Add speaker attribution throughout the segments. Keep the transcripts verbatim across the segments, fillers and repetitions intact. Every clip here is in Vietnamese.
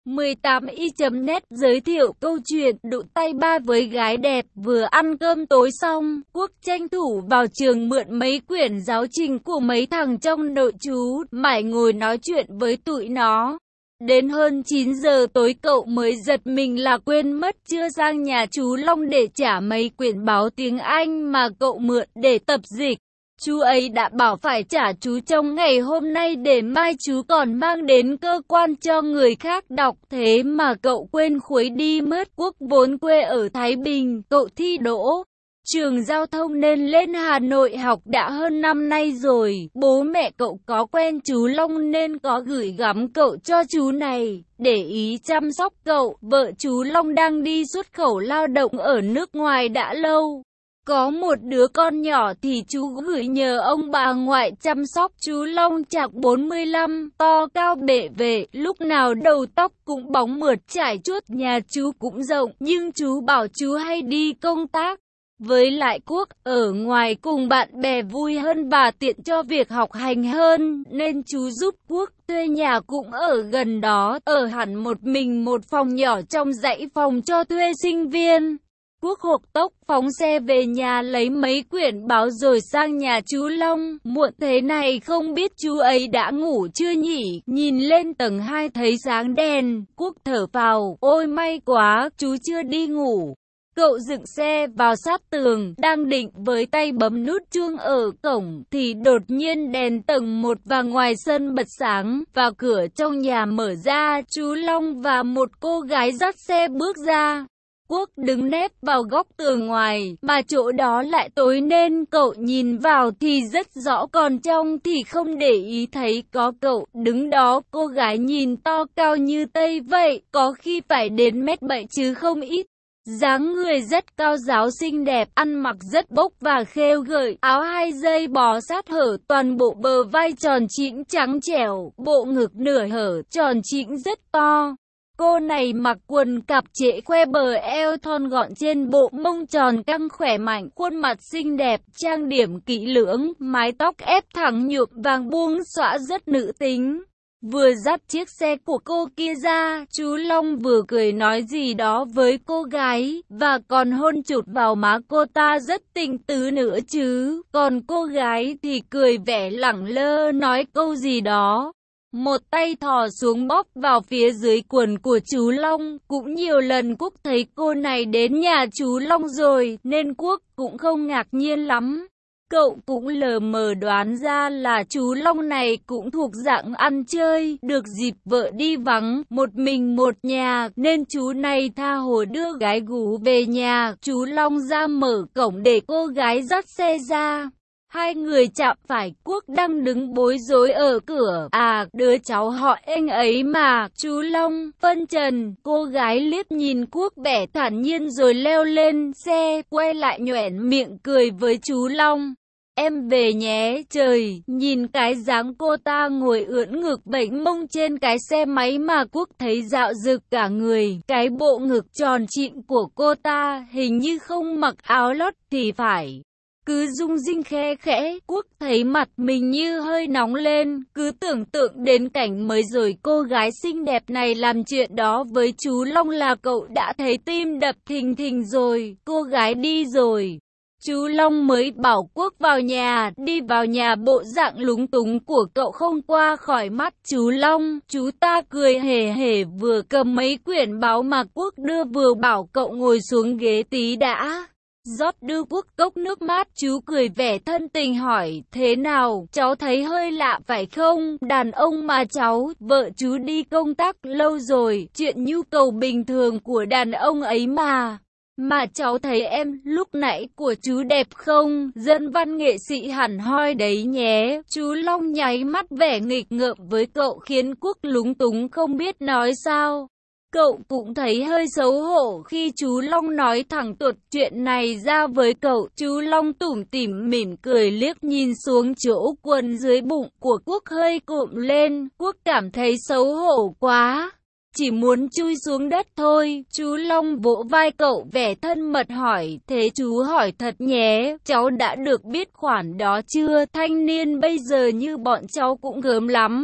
Speaker 1: mười tám y chấm net giới thiệu câu chuyện đụng tay ba với gái đẹp. Vừa ăn cơm tối xong, Quốc tranh thủ vào trường mượn mấy quyển giáo trình của mấy thằng trong đội chú, mải ngồi nói chuyện với tụi nó. Đến hơn chín giờ tối cậu mới giật mình là quên mất chưa sang nhà chú Long để trả mấy quyển báo tiếng Anh mà cậu mượn để tập dịch. Chú ấy đã bảo phải trả chú trong ngày hôm nay để mai chú còn mang đến cơ quan cho người khác đọc, thế mà cậu quên khuấy đi mất. Quốc vốn quê ở Thái Bình, cậu thi đỗ trường giao thông nên lên Hà Nội học đã hơn năm nay rồi. Bố mẹ cậu có quen chú Long nên có gửi gắm cậu cho chú này, để ý chăm sóc cậu. Vợ chú Long đang đi xuất khẩu lao động ở nước ngoài đã lâu. Có một đứa con nhỏ thì chú gửi nhờ ông bà ngoại chăm sóc. Chú Long chạc bốn mươi lăm, to cao bệ vệ, lúc nào đầu tóc cũng bóng mượt trải chuốt. Nhà chú cũng rộng, nhưng chú bảo chú hay đi công tác. Với lại Quốc ở ngoài cùng bạn bè vui hơn và tiện cho việc học hành hơn, nên chú giúp Quốc thuê nhà cũng ở gần đó, ở hẳn một mình một phòng nhỏ trong dãy phòng cho thuê sinh viên. Quốc hộc tốc phóng xe về nhà lấy mấy quyển báo rồi sang nhà chú Long. Muộn thế này không biết chú ấy đã ngủ chưa nhỉ? Nhìn lên tầng hai thấy sáng đèn, Quốc thở phào, ôi may quá, chú chưa đi ngủ. Cậu dựng xe vào sát tường, đang định với tay bấm nút chuông ở cổng, thì đột nhiên đèn tầng một và ngoài sân bật sáng, và cửa trong nhà mở ra, chú Long và một cô gái dắt xe bước ra. Quốc đứng nép vào góc tường ngoài, mà chỗ đó lại tối nên cậu nhìn vào thì rất rõ, còn trong thì không để ý thấy có cậu đứng đó. Cô gái nhìn to cao như Tây vậy, có khi phải đến mét bảy chứ không ít. Dáng người rất cao ráo xinh đẹp, ăn mặc rất bốc và khêu gợi, áo hai dây bó sát hở toàn bộ, bờ vai tròn trĩnh trắng trẻo, bộ ngực nửa hở tròn trĩnh rất to. Cô này mặc quần cạp trễ khoe bờ eo thon gọn trên bộ mông tròn căng khỏe mạnh, khuôn mặt xinh đẹp, trang điểm kỹ lưỡng, mái tóc ép thẳng nhuộm vàng buông xõa rất nữ tính. Vừa dắt chiếc xe của cô kia ra, chú Long vừa cười nói gì đó với cô gái, và còn hôn chụt vào má cô ta rất tình tứ nữa chứ. Còn cô gái thì cười vẻ lẳng lơ nói câu gì đó. Một tay thò xuống bóp vào phía dưới quần của chú Long. Cũng nhiều lần Quốc thấy cô này đến nhà chú Long rồi, nên Quốc cũng không ngạc nhiên lắm. Cậu cũng lờ mờ đoán ra là chú Long này cũng thuộc dạng ăn chơi, được dịp vợ đi vắng, một mình một nhà, nên chú này tha hồ đưa gái gú về nhà. Chú Long ra mở cổng để cô gái dắt xe ra. Hai người chạm phải. Quốc đang đứng bối rối ở cửa. À, đứa cháu họ anh ấy mà, chú Long, phân trần. Cô gái liếc nhìn Quốc vẻ thản nhiên rồi leo lên xe, quay lại nhoẻn miệng cười với chú Long. Em về nhé. Trời, nhìn cái dáng cô ta ngồi ưỡn ngực bảnh mông trên cái xe máy mà Quốc thấy dạo rực cả người. Cái bộ ngực tròn trịn của cô ta hình như không mặc áo lót thì phải. Cứ rung rinh khe khẽ, Quốc thấy mặt mình như hơi nóng lên, cứ tưởng tượng đến cảnh mới rồi cô gái xinh đẹp này làm chuyện đó với chú Long là cậu đã thấy tim đập thình thình rồi. Cô gái đi rồi, chú Long mới bảo Quốc vào nhà. Đi vào nhà bộ dạng lúng túng của cậu không qua khỏi mắt chú Long. Chú ta cười hề hề vừa cầm mấy quyển báo mà Quốc đưa vừa bảo cậu ngồi xuống ghế tí đã. Rót đưa Quốc cốc nước mát. Chú cười vẻ thân tình hỏi, thế nào, cháu thấy hơi lạ phải không? Đàn ông mà cháu, vợ chú đi công tác lâu rồi, chuyện nhu cầu bình thường của đàn ông ấy mà. Mà cháu thấy em lúc nãy của chú đẹp không? Dân văn nghệ sĩ hẳn hoi đấy nhé. Chú Long nháy mắt vẻ nghịch ngợm với cậu khiến Quốc lúng túng không biết nói sao. Cậu cũng thấy hơi xấu hổ khi chú Long nói thẳng tuột chuyện này ra với cậu. Chú Long tủm tỉm mỉm cười liếc nhìn xuống chỗ quần dưới bụng của Quốc hơi cụm lên. Quốc cảm thấy xấu hổ quá, chỉ muốn chui xuống đất thôi. Chú Long vỗ vai cậu vẻ thân mật hỏi, thế chú hỏi thật nhé, cháu đã được biết khoản đó chưa? Thanh niên bây giờ như bọn cháu cũng gớm lắm.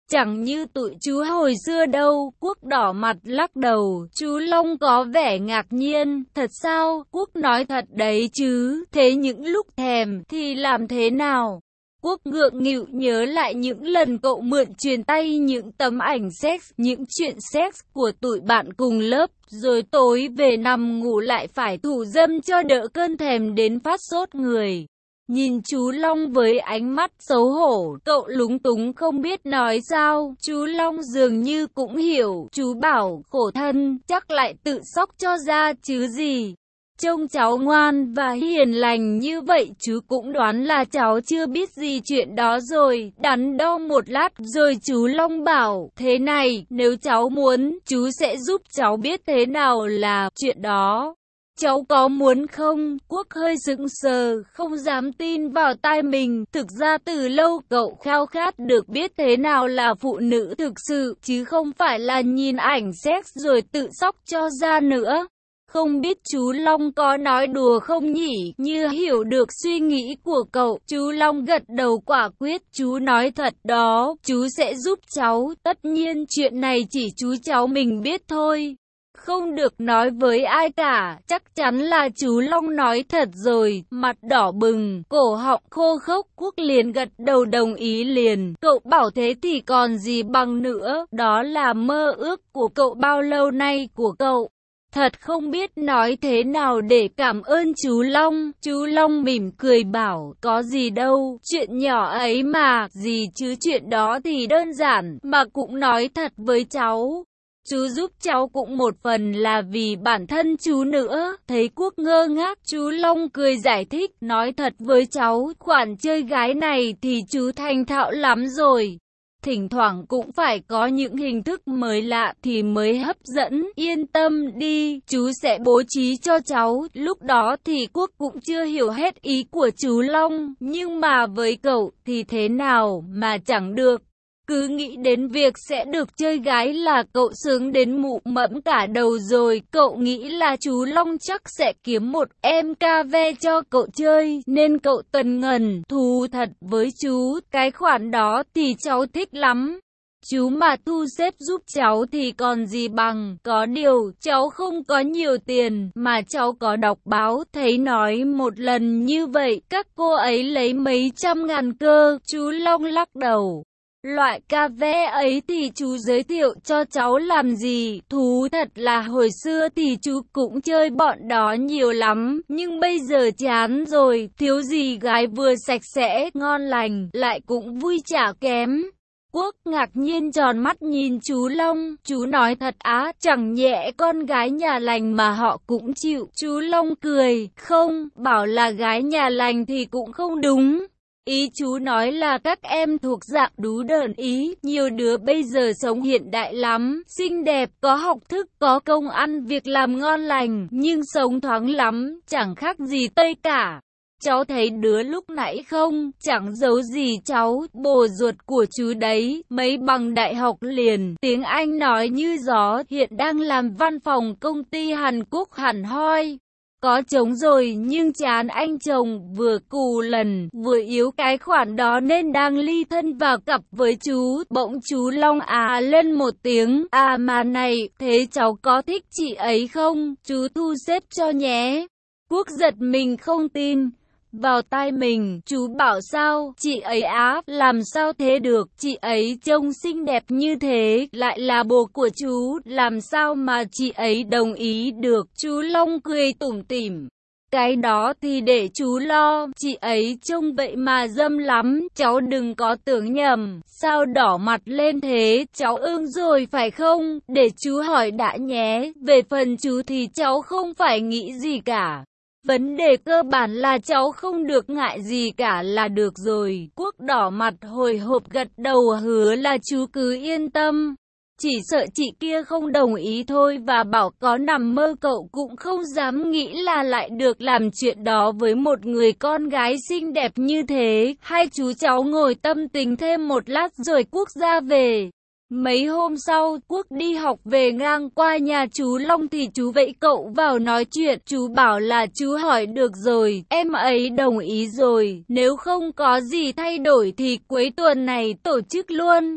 Speaker 1: Chẳng như tụi chú hồi xưa đâu. Quốc đỏ mặt lắc đầu, chú Long có vẻ ngạc nhiên. Thật sao? Quốc nói thật đấy chứ, thế những lúc thèm thì làm thế nào? Quốc ngượng nghịu nhớ lại những lần cậu mượn truyền tay những tấm ảnh sex, những chuyện sex của tụi bạn cùng lớp, rồi tối về nằm ngủ lại phải thủ dâm cho đỡ cơn thèm đến phát sốt người. Nhìn chú Long với ánh mắt xấu hổ, cậu lúng túng không biết nói sao. Chú Long dường như cũng hiểu, chú bảo khổ thân, chắc lại tự xóc cho ra chứ gì. Trông cháu ngoan và hiền lành như vậy chú cũng đoán là cháu chưa biết gì chuyện đó rồi. Đắn đo một lát rồi chú Long bảo, thế này, nếu cháu muốn, chú sẽ giúp cháu biết thế nào là chuyện đó. Cháu có muốn không? Quốc hơi sững sờ, không dám tin vào tai mình. Thực ra từ lâu cậu khao khát được biết thế nào là phụ nữ thực sự, chứ không phải là nhìn ảnh sex rồi tự xóc cho ra nữa. Không biết chú Long có nói đùa không nhỉ? Như hiểu được suy nghĩ của cậu, chú Long gật đầu quả quyết. Chú nói thật đó, chú sẽ giúp cháu. Tất nhiên chuyện này chỉ chú cháu mình biết thôi, không được nói với ai cả. Chắc chắn là chú Long nói thật rồi. Mặt đỏ bừng, cổ họng khô khốc. Quốc liền gật đầu đồng ý liền. Cậu bảo thế thì còn gì bằng nữa. Đó là mơ ước của cậu bao lâu nay của cậu. Thật không biết nói thế nào để cảm ơn chú Long. Chú Long mỉm cười bảo, có gì đâu, chuyện nhỏ ấy mà, gì chứ chuyện đó thì đơn giản, mà cũng nói thật với cháu. Chú giúp cháu cũng một phần là vì bản thân chú nữa. Thấy Quốc ngơ ngác, chú Long cười giải thích, nói thật với cháu, khoản chơi gái này thì chú thành thạo lắm rồi. Thỉnh thoảng cũng phải có những hình thức mới lạ thì mới hấp dẫn. Yên tâm đi, chú sẽ bố trí cho cháu. Lúc đó thì Quốc cũng chưa hiểu hết ý của chú Long. Nhưng mà với cậu thì thế nào mà chẳng được. Cứ nghĩ đến việc sẽ được chơi gái là cậu sướng đến mụ mẫm cả đầu rồi. Cậu nghĩ là chú Long chắc sẽ kiếm một em ca ve cho cậu chơi, nên cậu tần ngần thú thật với chú. Cái khoản đó thì cháu thích lắm. Chú mà thu xếp giúp cháu thì còn gì bằng. Có điều, cháu không có nhiều tiền, mà cháu có đọc báo thấy nói một lần như vậy, các cô ấy lấy mấy trăm ngàn cơ. Chú Long lắc đầu. Loại cà ve ấy thì chú giới thiệu cho cháu làm gì? Thú thật là hồi xưa thì chú cũng chơi bọn đó nhiều lắm, nhưng bây giờ chán rồi, thiếu gì gái vừa sạch sẽ, ngon lành, lại cũng vui chả kém. Quốc ngạc nhiên tròn mắt nhìn chú Long, chú nói thật á, chẳng nhẽ con gái nhà lành mà họ cũng chịu. Chú Long cười, không, bảo là gái nhà lành thì cũng không đúng. Ý chú nói là các em thuộc dạng đú đờn ý, nhiều đứa bây giờ sống hiện đại lắm, xinh đẹp, có học thức, có công ăn việc làm ngon lành, nhưng sống thoáng lắm, chẳng khác gì Tây cả. Cháu thấy đứa lúc nãy không, chẳng giấu gì cháu, bồ ruột của chú đấy, mấy bằng đại học liền, tiếng Anh nói như gió, hiện đang làm văn phòng công ty Hàn Quốc hẳn hoi. Có chồng rồi nhưng chán anh chồng, vừa cù lần, vừa yếu cái khoản đó nên đang ly thân vào cặp với chú. Bỗng chú Long à lên một tiếng, à mà này, thế cháu có thích chị ấy không? Chú thu xếp cho nhé. Quốc giật mình không tin vào tai mình, chú bảo sao, chị ấy á, làm sao thế được, chị ấy trông xinh đẹp như thế, lại là bồ của chú, làm sao mà chị ấy đồng ý được. Chú Long cười tủm tỉm, cái đó thì để chú lo, chị ấy trông vậy mà dâm lắm, cháu đừng có tưởng nhầm. Sao đỏ mặt lên thế, cháu ưng rồi phải không, để chú hỏi đã nhé. Về phần chú thì cháu không phải nghĩ gì cả. Vấn đề cơ bản là cháu không được ngại gì cả là được rồi. Quốc đỏ mặt hồi hộp gật đầu hứa là chú cứ yên tâm. Chỉ sợ chị kia không đồng ý thôi, và bảo có nằm mơ cậu cũng không dám nghĩ là lại được làm chuyện đó với một người con gái xinh đẹp như thế. Hai chú cháu ngồi tâm tình thêm một lát rồi Quốc ra về. Mấy hôm sau, Quốc đi học về ngang qua nhà chú Long thì chú vẫy cậu vào nói chuyện. Chú bảo là chú hỏi được rồi, em ấy đồng ý rồi, nếu không có gì thay đổi thì cuối tuần này tổ chức luôn.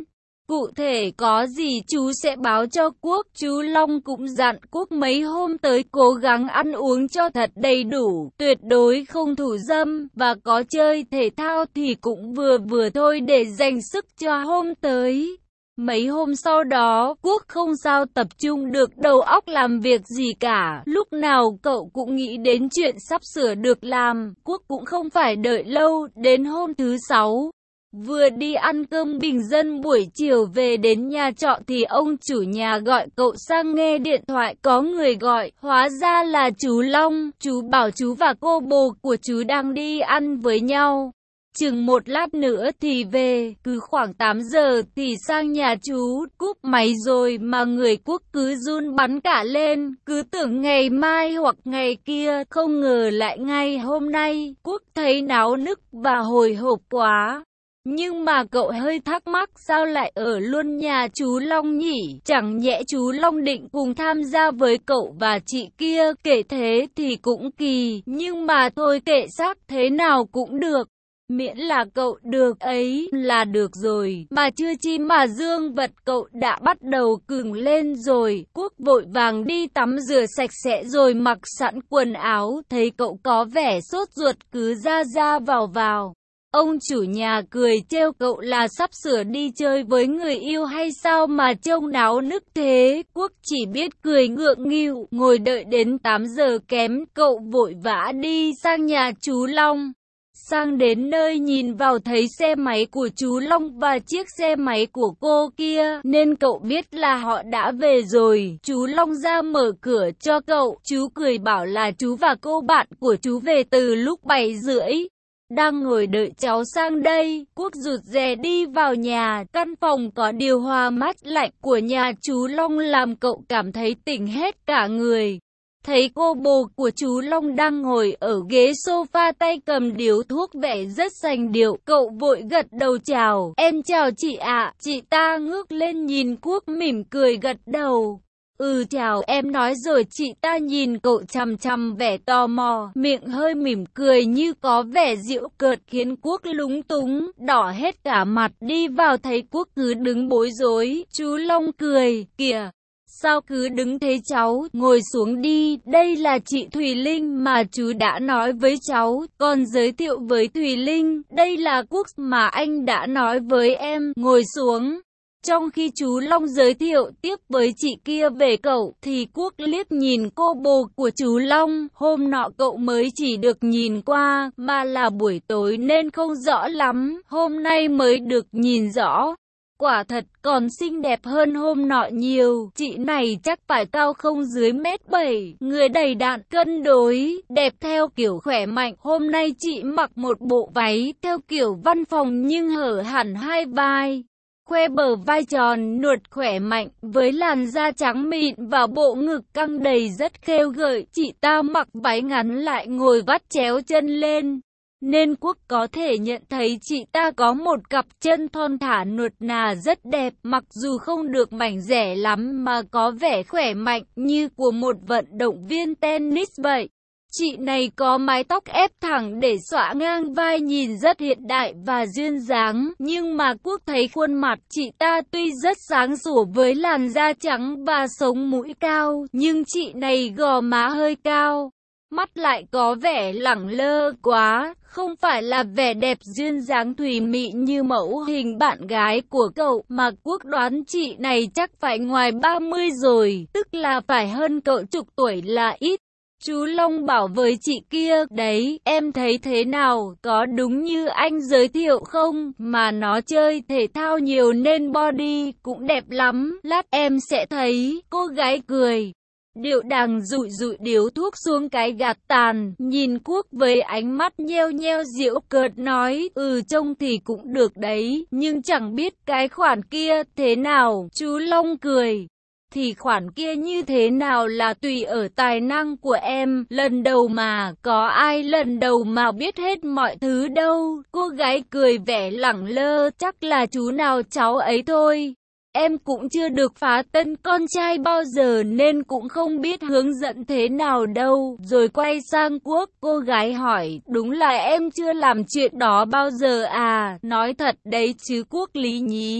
Speaker 1: Cụ thể có gì chú sẽ báo cho Quốc. Chú Long cũng dặn Quốc mấy hôm tới cố gắng ăn uống cho thật đầy đủ, tuyệt đối không thủ dâm, và có chơi thể thao thì cũng vừa vừa thôi để dành sức cho hôm tới. Mấy hôm sau đó, Quốc không sao tập trung được đầu óc làm việc gì cả, lúc nào cậu cũng nghĩ đến chuyện sắp sửa được làm. Quốc cũng không phải đợi lâu, đến hôm thứ sáu, vừa đi ăn cơm bình dân buổi chiều về đến nhà trọ thì ông chủ nhà gọi cậu sang nghe điện thoại, có người gọi, hóa ra là chú Long. Chú bảo chú và cô bồ của chú đang đi ăn với nhau, chừng một lát nữa thì về, cứ khoảng tám giờ thì sang nhà chú. Cúp máy rồi mà người Quốc cứ run bắn cả lên, cứ tưởng ngày mai hoặc ngày kia, không ngờ lại ngay hôm nay. Quốc thấy náo nức và hồi hộp quá. Nhưng mà cậu hơi thắc mắc sao lại ở luôn nhà chú Long nhỉ? Chẳng nhẽ chú Long định cùng tham gia với cậu và chị kia, kể thế thì cũng kỳ, nhưng mà thôi kệ xác thế nào cũng được. Miễn là cậu được ấy là được rồi, mà chưa chi mà dương vật cậu đã bắt đầu cứng lên rồi. Quốc vội vàng đi tắm rửa sạch sẽ rồi mặc sẵn quần áo, thấy cậu có vẻ sốt ruột cứ ra ra vào vào. Ông chủ nhà cười trêu cậu là sắp sửa đi chơi với người yêu hay sao mà trông náo nức thế. Quốc chỉ biết cười ngượng nghịu, ngồi đợi đến tám giờ kém, cậu vội vã đi sang nhà chú Long. Sang đến nơi nhìn vào thấy xe máy của chú Long và chiếc xe máy của cô kia, nên cậu biết là họ đã về rồi. Chú Long ra mở cửa cho cậu, chú cười bảo là chú và cô bạn của chú về từ lúc bảy rưỡi. Đang ngồi đợi cháu sang đây. Quốc rụt rè đi vào nhà, căn phòng có điều hòa mát lạnh của nhà chú Long làm cậu cảm thấy tỉnh hết cả người. Thấy cô bồ của chú Long đang ngồi ở ghế sofa tay cầm điếu thuốc vẻ rất sành điệu, cậu vội gật đầu chào. Em chào chị ạ. Chị ta ngước lên nhìn Quốc mỉm cười gật đầu. Ừ chào em nói rồi. Chị ta nhìn cậu chằm chằm vẻ tò mò, miệng hơi mỉm cười như có vẻ giễu cợt khiến Quốc lúng túng, đỏ hết cả mặt. Đi vào thấy Quốc cứ đứng bối rối, chú Long cười, kìa, sao cứ đứng thế cháu, ngồi xuống đi, đây là chị Thùy Linh mà chú đã nói với cháu, còn giới thiệu với Thùy Linh, đây là Quốc mà anh đã nói với em, ngồi xuống. Trong khi chú Long giới thiệu tiếp với chị kia về cậu, thì Quốc liếc nhìn cô bồ của chú Long. Hôm nọ cậu mới chỉ được nhìn qua, mà là buổi tối nên không rõ lắm, hôm nay mới được nhìn rõ. Quả thật còn xinh đẹp hơn hôm nọ nhiều, chị này chắc phải cao không dưới mét bảy, người đầy đặn, cân đối, đẹp theo kiểu khỏe mạnh. Hôm nay chị mặc một bộ váy theo kiểu văn phòng nhưng hở hẳn hai vai, khoe bờ vai tròn, nuột khỏe mạnh, với làn da trắng mịn và bộ ngực căng đầy rất khêu gợi. Chị ta mặc váy ngắn lại ngồi vắt chéo chân lên, nên Quốc có thể nhận thấy chị ta có một cặp chân thon thả nuột nà rất đẹp, mặc dù không được mảnh dẻ lắm mà có vẻ khỏe mạnh như của một vận động viên tennis vậy. Chị này có mái tóc ép thẳng để xõa ngang vai nhìn rất hiện đại và duyên dáng, nhưng mà Quốc thấy khuôn mặt chị ta tuy rất sáng sủa với làn da trắng và sống mũi cao, nhưng chị này gò má hơi cao, mắt lại có vẻ lẳng lơ quá, không phải là vẻ đẹp duyên dáng thùy mị như mẫu hình bạn gái của cậu, mà Quốc đoán chị này chắc phải ngoài ba mươi rồi, tức là phải hơn cậu chục tuổi là ít. Chú Long bảo với chị kia, đấy, em thấy thế nào, có đúng như anh giới thiệu không, mà nó chơi thể thao nhiều nên body cũng đẹp lắm, lát em sẽ thấy. Cô gái cười điệu đàng dụi dụi điếu thuốc xuống cái gạt tàn, nhìn Quốc với ánh mắt nheo nheo giễu cợt nói, ừ trông thì cũng được đấy, nhưng chẳng biết cái khoản kia thế nào. Chú Long cười, thì khoản kia như thế nào là tùy ở tài năng của em, lần đầu mà, có ai lần đầu mà biết hết mọi thứ đâu. Cô gái cười vẻ lẳng lơ, chắc là chú nào cháu ấy thôi. Em cũng chưa được phá tân con trai bao giờ nên cũng không biết hướng dẫn thế nào đâu. Rồi quay sang Quốc, cô gái hỏi, đúng là em chưa làm chuyện đó bao giờ à, nói thật đấy chứ Quốc lý nhí.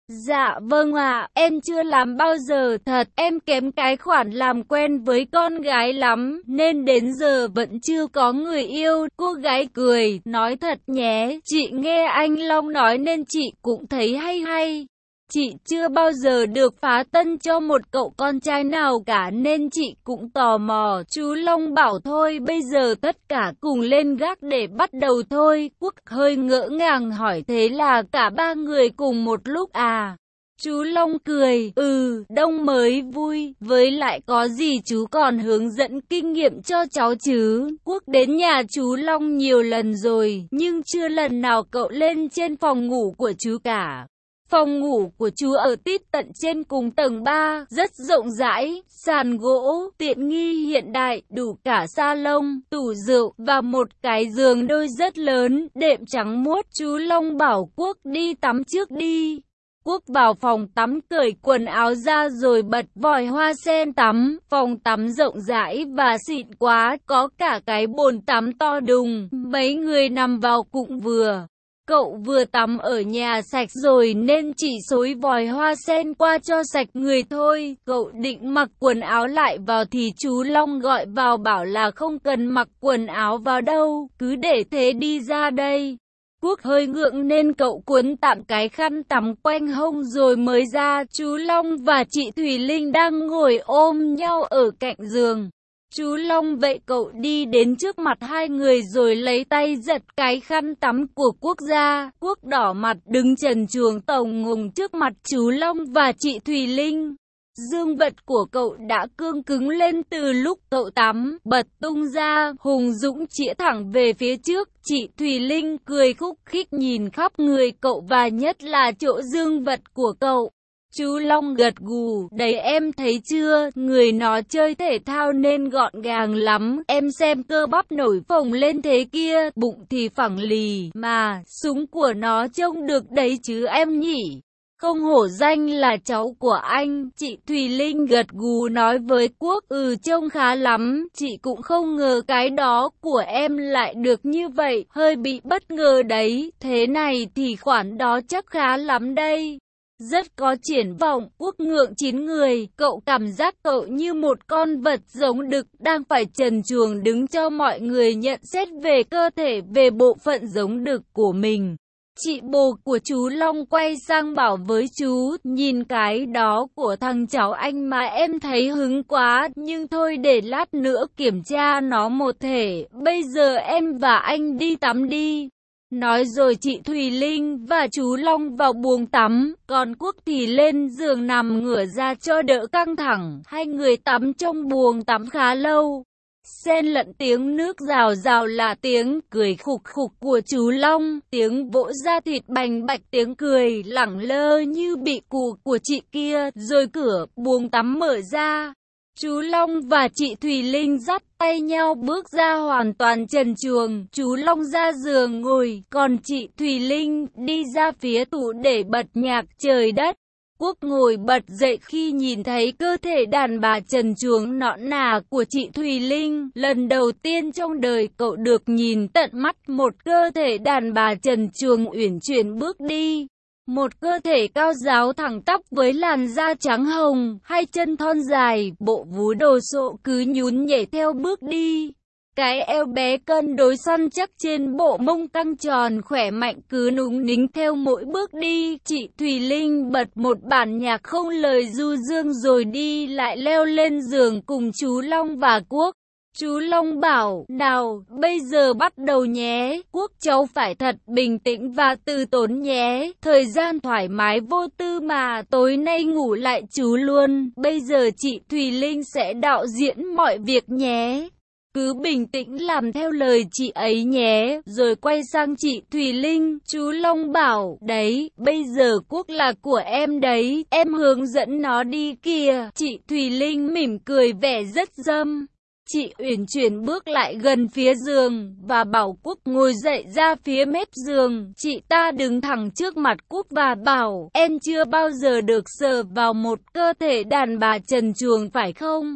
Speaker 1: Dạ vâng ạ, em chưa làm bao giờ thật, em kém cái khoản làm quen với con gái lắm, nên đến giờ vẫn chưa có người yêu. Cô gái cười, nói thật nhé, chị nghe anh Long nói nên chị cũng thấy hay hay. Chị chưa bao giờ được phá tân cho một cậu con trai nào cả nên chị cũng tò mò. Chú Long bảo thôi bây giờ tất cả cùng lên gác để bắt đầu thôi. Quốc hơi ngỡ ngàng hỏi thế là cả ba người cùng một lúc à? Chú Long cười, ừ, đông mới vui, với lại có gì chú còn hướng dẫn kinh nghiệm cho cháu chứ. Quốc đến nhà chú Long nhiều lần rồi, nhưng chưa lần nào cậu lên trên phòng ngủ của chú cả. Phòng ngủ của chú ở tít tận trên cùng tầng ba, rất rộng rãi, sàn gỗ, tiện nghi hiện đại, đủ cả salon, tủ rượu và một cái giường đôi rất lớn, đệm trắng muốt. Chú Long bảo Quốc đi tắm trước đi. Quốc vào phòng tắm cởi quần áo ra rồi bật vòi hoa sen tắm. Phòng tắm rộng rãi và xịn quá, có cả cái bồn tắm to đùng, mấy người nằm vào cũng vừa. Cậu vừa tắm ở nhà sạch rồi nên chỉ xối vòi hoa sen qua cho sạch người thôi. Cậu định mặc quần áo lại vào thì chú Long gọi vào bảo là không cần mặc quần áo vào đâu, cứ để thế đi ra đây. Quốc hơi ngượng nên cậu cuốn tạm cái khăn tắm quanh hông rồi mới ra. Chú Long và chị Thùy Linh đang ngồi ôm nhau ở cạnh giường. Chú Long vậy cậu đi đến trước mặt hai người rồi lấy tay giật cái khăn tắm của Quốc ra. Quốc đỏ mặt đứng trần truồng tồng ngùng trước mặt chú Long và chị Thùy Linh. Dương vật của cậu đã cương cứng lên từ lúc cậu tắm, bật tung ra, hùng dũng chĩa thẳng về phía trước. Chị Thùy Linh cười khúc khích nhìn khắp người cậu và nhất là chỗ dương vật của cậu. Chú Long gật gù, đấy em thấy chưa, người nó chơi thể thao nên gọn gàng lắm, em xem cơ bắp nổi phồng lên thế kia, bụng thì phẳng lì, mà, súng của nó trông được đấy chứ em nhỉ. Không hổ danh là cháu của anh. Chị Thùy Linh gật gù nói với Quốc, ừ trông khá lắm, chị cũng không ngờ cái đó của em lại được như vậy, hơi bị bất ngờ đấy, thế này thì khoản đó chắc khá lắm đây. Rất có triển vọng. Quốc ngượng chín người, cậu cảm giác cậu như một con vật giống đực đang phải trần truồng đứng cho mọi người nhận xét về cơ thể, về bộ phận giống đực của mình. Chị bồ của chú Long quay sang bảo với chú, nhìn cái đó của thằng cháu anh mà em thấy hứng quá, nhưng thôi để lát nữa kiểm tra nó một thể, bây giờ em và anh đi tắm đi. Nói rồi chị Thùy Linh và chú Long vào buồng tắm, còn Quốc thì lên giường nằm ngửa ra cho đỡ căng thẳng. Hai người tắm trong buồng tắm khá lâu. Xen lẫn tiếng nước rào rào là tiếng cười khục khục của chú Long, tiếng vỗ da thịt bành bạch, tiếng cười lẳng lơ như bị cù của chị kia, rồi cửa buồng tắm mở ra. Chú Long và chị Thùy Linh dắt tay nhau bước ra hoàn toàn trần truồng. Chú Long ra giường ngồi, còn chị Thùy Linh đi ra phía tủ để bật nhạc trời đất. Quốc ngồi bật dậy khi nhìn thấy cơ thể đàn bà trần truồng nõn nà của chị Thùy Linh. Lần đầu tiên trong đời cậu được nhìn tận mắt một cơ thể đàn bà trần truồng uyển chuyển bước đi. Một cơ thể cao ráo thẳng tắp với làn da trắng hồng, hai chân thon dài, bộ vú đồ sộ cứ nhún nhảy theo bước đi. Cái eo bé cân đối săn chắc trên bộ mông căng tròn khỏe mạnh cứ núng nính theo mỗi bước đi. Chị Thùy Linh bật một bản nhạc không lời du dương rồi đi lại leo lên giường cùng chú Long và Quốc. Chú Long bảo, nào, bây giờ bắt đầu nhé, Quốc cháu phải thật bình tĩnh và từ tốn nhé, thời gian thoải mái vô tư mà, tối nay ngủ lại chú luôn, bây giờ chị Thùy Linh sẽ đạo diễn mọi việc nhé. Cứ bình tĩnh làm theo lời chị ấy nhé, rồi quay sang chị Thùy Linh, chú Long bảo, đấy, bây giờ Quốc là của em đấy, em hướng dẫn nó đi kìa. Chị Thùy Linh mỉm cười vẻ rất dâm. Chị uyển chuyển bước lại gần phía giường và bảo Quốc ngồi dậy ra phía mép giường. Chị ta đứng thẳng trước mặt Quốc và bảo, em chưa bao giờ được sờ vào một cơ thể đàn bà trần truồng phải không?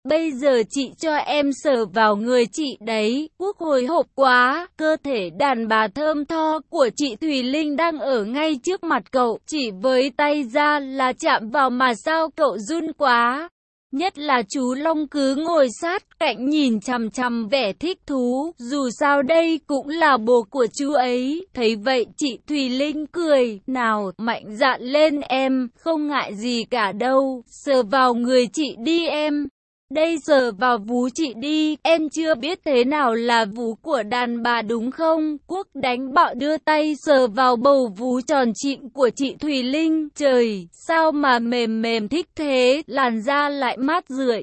Speaker 1: Bây giờ chị cho em sờ vào người chị đấy. Quốc hồi hộp quá, cơ thể đàn bà thơm tho của chị Thùy Linh đang ở ngay trước mặt cậu, chỉ với tay ra là chạm vào mà sao cậu run quá. Nhất là chú Long cứ ngồi sát cạnh nhìn chằm chằm vẻ thích thú, dù sao đây cũng là bồ của chú ấy. Thấy vậy chị Thùy Linh cười, nào, mạnh dạn lên em, không ngại gì cả đâu, sờ vào người chị đi em. Đây sờ vào vú chị đi, em chưa biết thế nào là vú của đàn bà đúng không? Quốc đánh bạo đưa tay sờ vào bầu vú tròn trịn của chị Thùy Linh. Trời, sao mà mềm mềm thích thế, làn da lại mát rượi.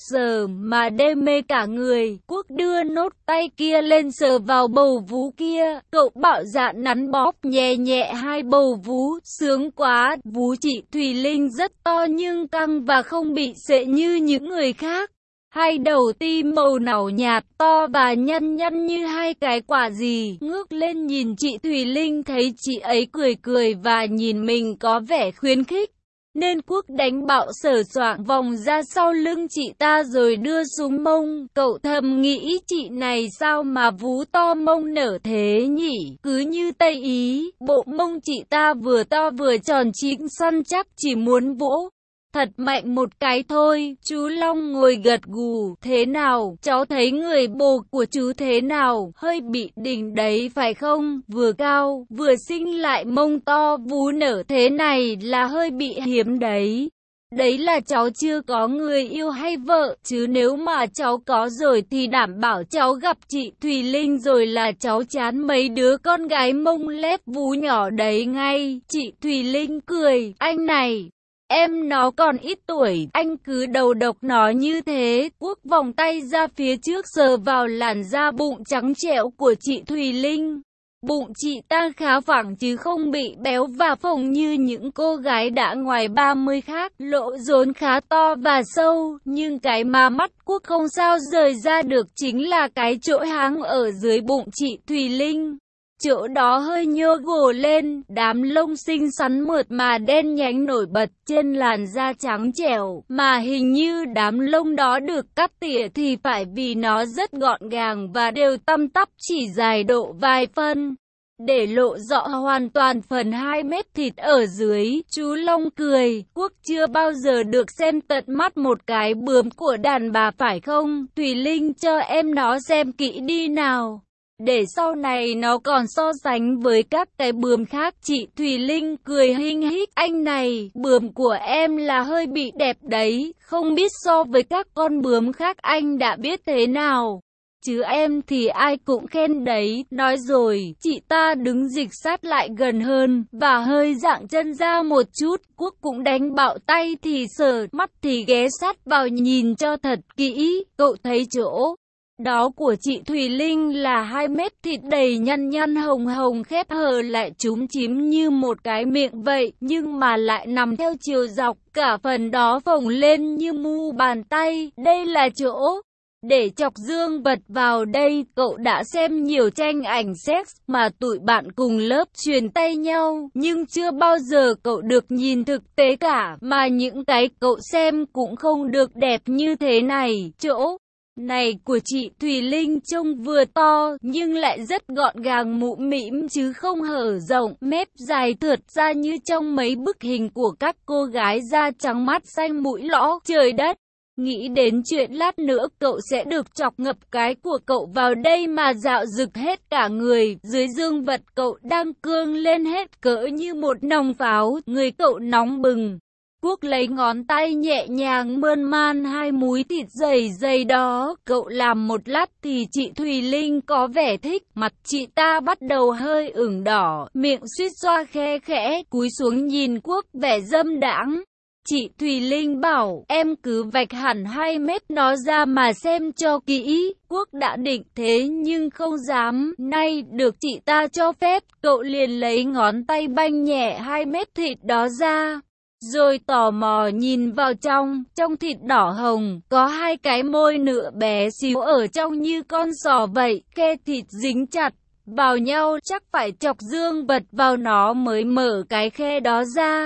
Speaker 1: Sờ mà đê mê cả người. Quốc đưa nốt tay kia lên sờ vào bầu vú kia. Cậu bạo dạn nắn bóp nhẹ nhẹ hai bầu vú. Sướng quá. Vú chị Thùy Linh rất to nhưng căng và không bị sệ như những người khác. Hai đầu ti màu nâu nhạt to và nhăn nhăn như hai cái quả gì. Ngước lên nhìn chị Thùy Linh thấy chị ấy cười cười và nhìn mình có vẻ khuyến khích. Nên Quốc đánh bạo sờ soạng vòng ra sau lưng chị ta rồi đưa xuống mông. Cậu thầm nghĩ chị này sao mà vú to mông nở thế nhỉ? Cứ như Tây Ý, bộ mông chị ta vừa to vừa tròn chín săn chắc chỉ muốn vỗ thật mạnh một cái thôi. Chú Long ngồi gật gù. Thế nào, cháu thấy người bồ của chú thế nào? Hơi bị đỉnh đấy phải không? Vừa cao, vừa xinh lại mông to, vú nở thế này là hơi bị hiếm đấy. Đấy là cháu chưa có người yêu hay vợ, chứ nếu mà cháu có rồi thì đảm bảo cháu gặp chị Thùy Linh rồi là cháu chán mấy đứa con gái mông lép vú nhỏ đấy ngay. Chị Thùy Linh cười, anh này, em nó còn ít tuổi, anh cứ đầu độc nó như thế. Quốc vòng tay ra phía trước sờ vào làn da bụng trắng trẻo của chị Thùy Linh. Bụng chị ta khá phẳng chứ không bị béo và phồng như những cô gái đã ngoài ba mươi khác. Lỗ rốn khá to và sâu, nhưng cái mà mắt Quốc không sao rời ra được chính là cái chỗ háng ở dưới bụng chị Thùy Linh. Chỗ đó hơi nhô gồ lên, đám lông xinh xắn mượt mà đen nhánh nổi bật trên làn da trắng trẻo, mà hình như đám lông đó được cắt tỉa thì phải vì nó rất gọn gàng và đều tăm tắp chỉ dài độ vài phân, để lộ rõ hoàn toàn phần hai mét thịt ở dưới. Chú Long cười, Quốc chưa bao giờ được xem tận mắt một cái bướm của đàn bà phải không? Thùy Linh cho em nó xem kỹ đi nào, để sau này nó còn so sánh với các cái bướm khác. Chị Thùy Linh cười hinh hích, anh này, bướm của em là hơi bị đẹp đấy, không biết so với các con bướm khác anh đã biết thế nào. Chứ em thì ai cũng khen đấy. Nói rồi, chị ta đứng dịch sát lại gần hơn, và hơi dạng chân ra một chút. Quốc cũng đánh bạo tay thì sờ, mắt thì ghé sát vào nhìn cho thật kỹ. Cậu thấy chỗ đó của chị Thùy Linh là hai mét thịt đầy nhăn nhăn hồng hồng khép hờ lại chúm chím như một cái miệng vậy, nhưng mà lại nằm theo chiều dọc, cả phần đó phồng lên như mu bàn tay. Đây là chỗ để chọc dương vật vào đây. Cậu đã xem nhiều tranh ảnh sex mà tụi bạn cùng lớp truyền tay nhau, nhưng chưa bao giờ cậu được nhìn thực tế cả, mà những cái cậu xem cũng không được đẹp như thế này. Chỗ này của chị Thùy Linh trông vừa to nhưng lại rất gọn gàng mũm mĩm chứ không hở rộng, mép dài thượt ra như trong mấy bức hình của các cô gái da trắng mắt xanh mũi lõ. Trời đất, nghĩ đến chuyện lát nữa cậu sẽ được chọc ngập cái của cậu vào đây mà dạo rực hết cả người. Dưới dương vật cậu đang cương lên hết cỡ như một nòng pháo, người cậu nóng bừng. Quốc lấy ngón tay nhẹ nhàng mơn man hai múi thịt dày dày đó. Cậu làm một lát thì chị Thùy Linh có vẻ thích, mặt chị ta bắt đầu hơi ửng đỏ, miệng suýt xoa khe khẽ, cúi xuống nhìn Quốc vẻ dâm đãng. Chị Thùy Linh bảo, em cứ vạch hẳn hai mét nó ra mà xem cho kỹ. Quốc đã định thế nhưng không dám, nay được chị ta cho phép, cậu liền lấy ngón tay banh nhẹ hai mét thịt đó ra, rồi tò mò nhìn vào trong. Trong thịt đỏ hồng, có hai cái môi nửa bé xíu ở trong như con sò vậy, khe thịt dính chặt vào nhau, chắc phải chọc dương vật vào nó mới mở cái khe đó ra.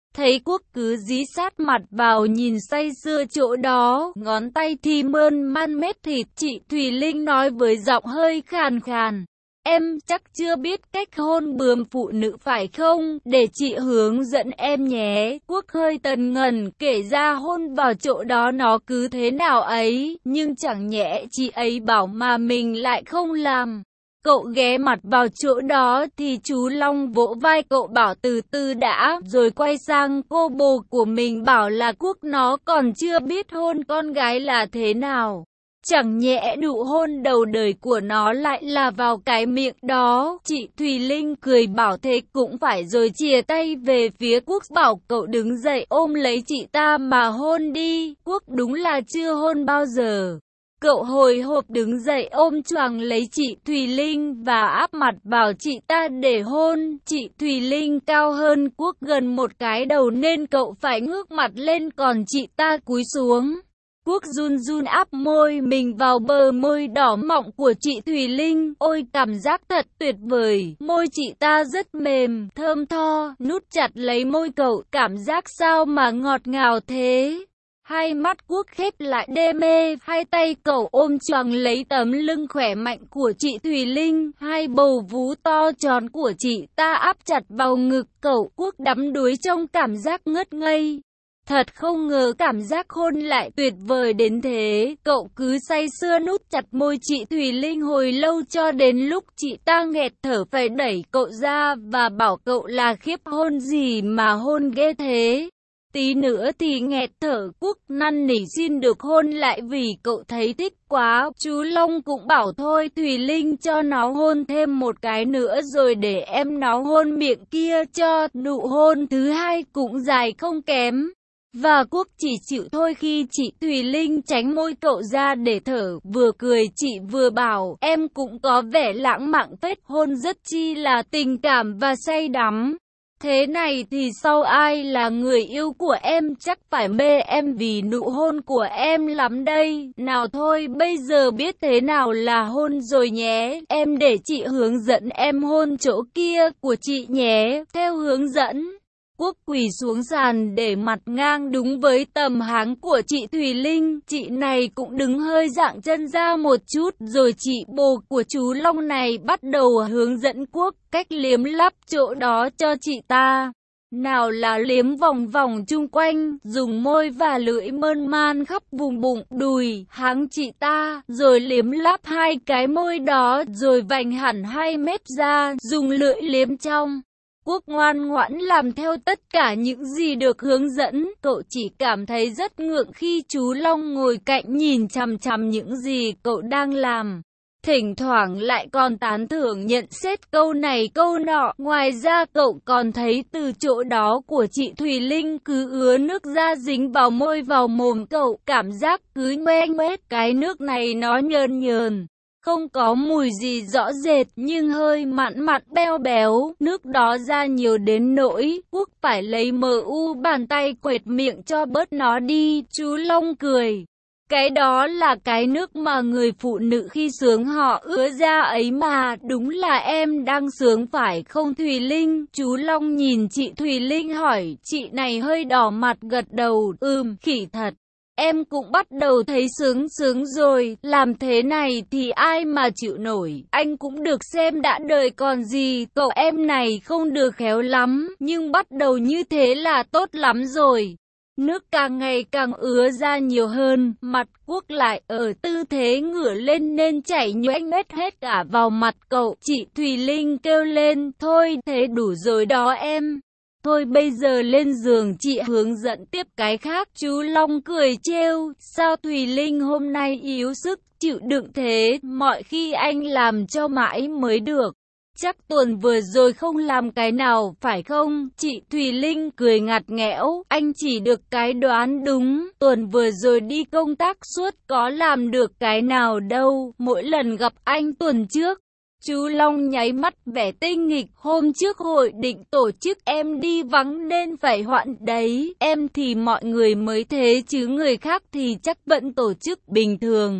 Speaker 1: Thấy Quốc cứ dí sát mặt vào nhìn say sưa chỗ đó, ngón tay thì mơn man mét thịt. Chị Thùy Linh nói với giọng hơi khàn khàn. Em chắc chưa biết cách hôn bướm phụ nữ phải không? Để chị hướng dẫn em nhé. Quốc hơi tần ngần kể ra hôn vào chỗ đó nó cứ thế nào ấy, nhưng chẳng nhẽ chị ấy bảo mà mình lại không làm. Cậu ghé mặt vào chỗ đó thì chú Long vỗ vai cậu bảo từ từ đã, rồi quay sang cô bồ của mình bảo là Quốc nó còn chưa biết hôn con gái là thế nào. Chẳng nhẽ nụ hôn đầu đời của nó lại là vào cái miệng đó. Chị Thùy Linh cười bảo thế cũng phải, rồi chìa tay về phía Quốc bảo cậu đứng dậy ôm lấy chị ta mà hôn đi. Quốc đúng là chưa hôn bao giờ. Cậu hồi hộp đứng dậy ôm choàng lấy chị Thùy Linh và áp mặt vào chị ta để hôn. Chị Thùy Linh cao hơn Quốc gần một cái đầu nên cậu phải ngước mặt lên, còn chị ta cúi xuống. Quốc run run áp môi mình vào bờ môi đỏ mọng của chị Thùy Linh. Ôi cảm giác thật tuyệt vời. Môi chị ta rất mềm, thơm tho, nút chặt lấy môi cậu. Cảm giác sao mà ngọt ngào thế. Hai mắt Quốc khép lại đê mê, hai tay cậu ôm choàng lấy tấm lưng khỏe mạnh của chị Thùy Linh, hai bầu vú to tròn của chị ta áp chặt vào ngực cậu. Quốc đắm đuối trong cảm giác ngất ngây. Thật không ngờ cảm giác hôn lại tuyệt vời đến thế. Cậu cứ say sưa nút chặt môi chị Thùy Linh hồi lâu cho đến lúc chị ta nghẹt thở phải đẩy cậu ra và bảo cậu là khiếp hôn gì mà hôn ghê thế. Tí nữa thì nghẹt thở. Quốc năn nỉ xin được hôn lại vì cậu thấy thích quá. Chú Long cũng bảo thôi Thùy Linh cho nó hôn thêm một cái nữa rồi để em nó hôn miệng kia cho. Nụ hôn thứ hai cũng dài không kém. Và Quốc chỉ chịu thôi khi chị Thùy Linh tránh môi cậu ra để thở, vừa cười chị vừa bảo em cũng có vẻ lãng mạn phết, hôn rất chi là tình cảm và say đắm. Thế này thì sau ai là người yêu của em chắc phải mê em vì nụ hôn của em lắm đây. Nào thôi bây giờ biết thế nào là hôn rồi nhé. Em để chị hướng dẫn em hôn chỗ kia của chị nhé. Theo hướng dẫn. Quốc quỳ xuống sàn để mặt ngang đúng với tầm háng của chị Thùy Linh. Chị này cũng đứng hơi dạng chân ra một chút, rồi chị bồ của chú Long này bắt đầu hướng dẫn Quốc cách liếm lắp chỗ đó cho chị ta. Nào là liếm vòng vòng chung quanh, dùng môi và lưỡi mơn man khắp vùng bụng, đùi, háng chị ta, rồi liếm lắp hai cái môi đó, rồi vành hẳn hai mét ra, dùng lưỡi liếm trong. Quốc ngoan ngoãn làm theo tất cả những gì được hướng dẫn. Cậu chỉ cảm thấy rất ngượng khi chú Long ngồi cạnh nhìn chằm chằm những gì cậu đang làm. Thỉnh thoảng lại còn tán thưởng nhận xét câu này câu nọ. Ngoài ra cậu còn thấy từ chỗ đó của chị Thùy Linh cứ ứa nước ra dính vào môi vào mồm cậu. Cảm giác cứ ngoe ngoét. Cái nước này nó nhờn nhờn. Không có mùi gì rõ rệt nhưng hơi mặn mặn beo béo. Nước đó ra nhiều đến nỗi Quốc phải lấy mờ u bàn tay quệt miệng cho bớt nó đi. Chú Long cười. Cái đó là cái nước mà người phụ nữ khi sướng họ ứa ra ấy mà. Đúng là em đang sướng phải không Thùy Linh? Chú Long nhìn chị Thùy Linh hỏi. Chị này hơi đỏ mặt gật đầu. Ừm, khỉ thật. Em cũng bắt đầu thấy sướng sướng rồi, làm thế này thì ai mà chịu nổi, anh cũng được xem đã đời còn gì, cậu em này không được khéo lắm, nhưng bắt đầu như thế là tốt lắm rồi. Nước càng ngày càng ứa ra nhiều hơn, mặt Quốc lại ở tư thế ngửa lên nên chảy nhoẻn hết hết cả vào mặt cậu. Chị Thùy Linh kêu lên, thôi thế đủ rồi đó em. Thôi bây giờ lên giường chị hướng dẫn tiếp cái khác. Chú Long cười trêu, sao Thùy Linh hôm nay yếu sức, chịu đựng thế, mọi khi anh làm cho mãi mới được. Chắc tuần vừa rồi không làm cái nào phải không? Chị Thùy Linh cười ngặt nghẽo, anh chỉ được cái đoán đúng, tuần vừa rồi đi công tác suốt có làm được cái nào đâu, mỗi lần gặp anh tuần trước. Chú Long nháy mắt vẻ tinh nghịch, hôm trước hội định tổ chức em đi vắng nên phải hoãn đấy, em thì mọi người mới thế chứ người khác thì chắc vẫn tổ chức bình thường.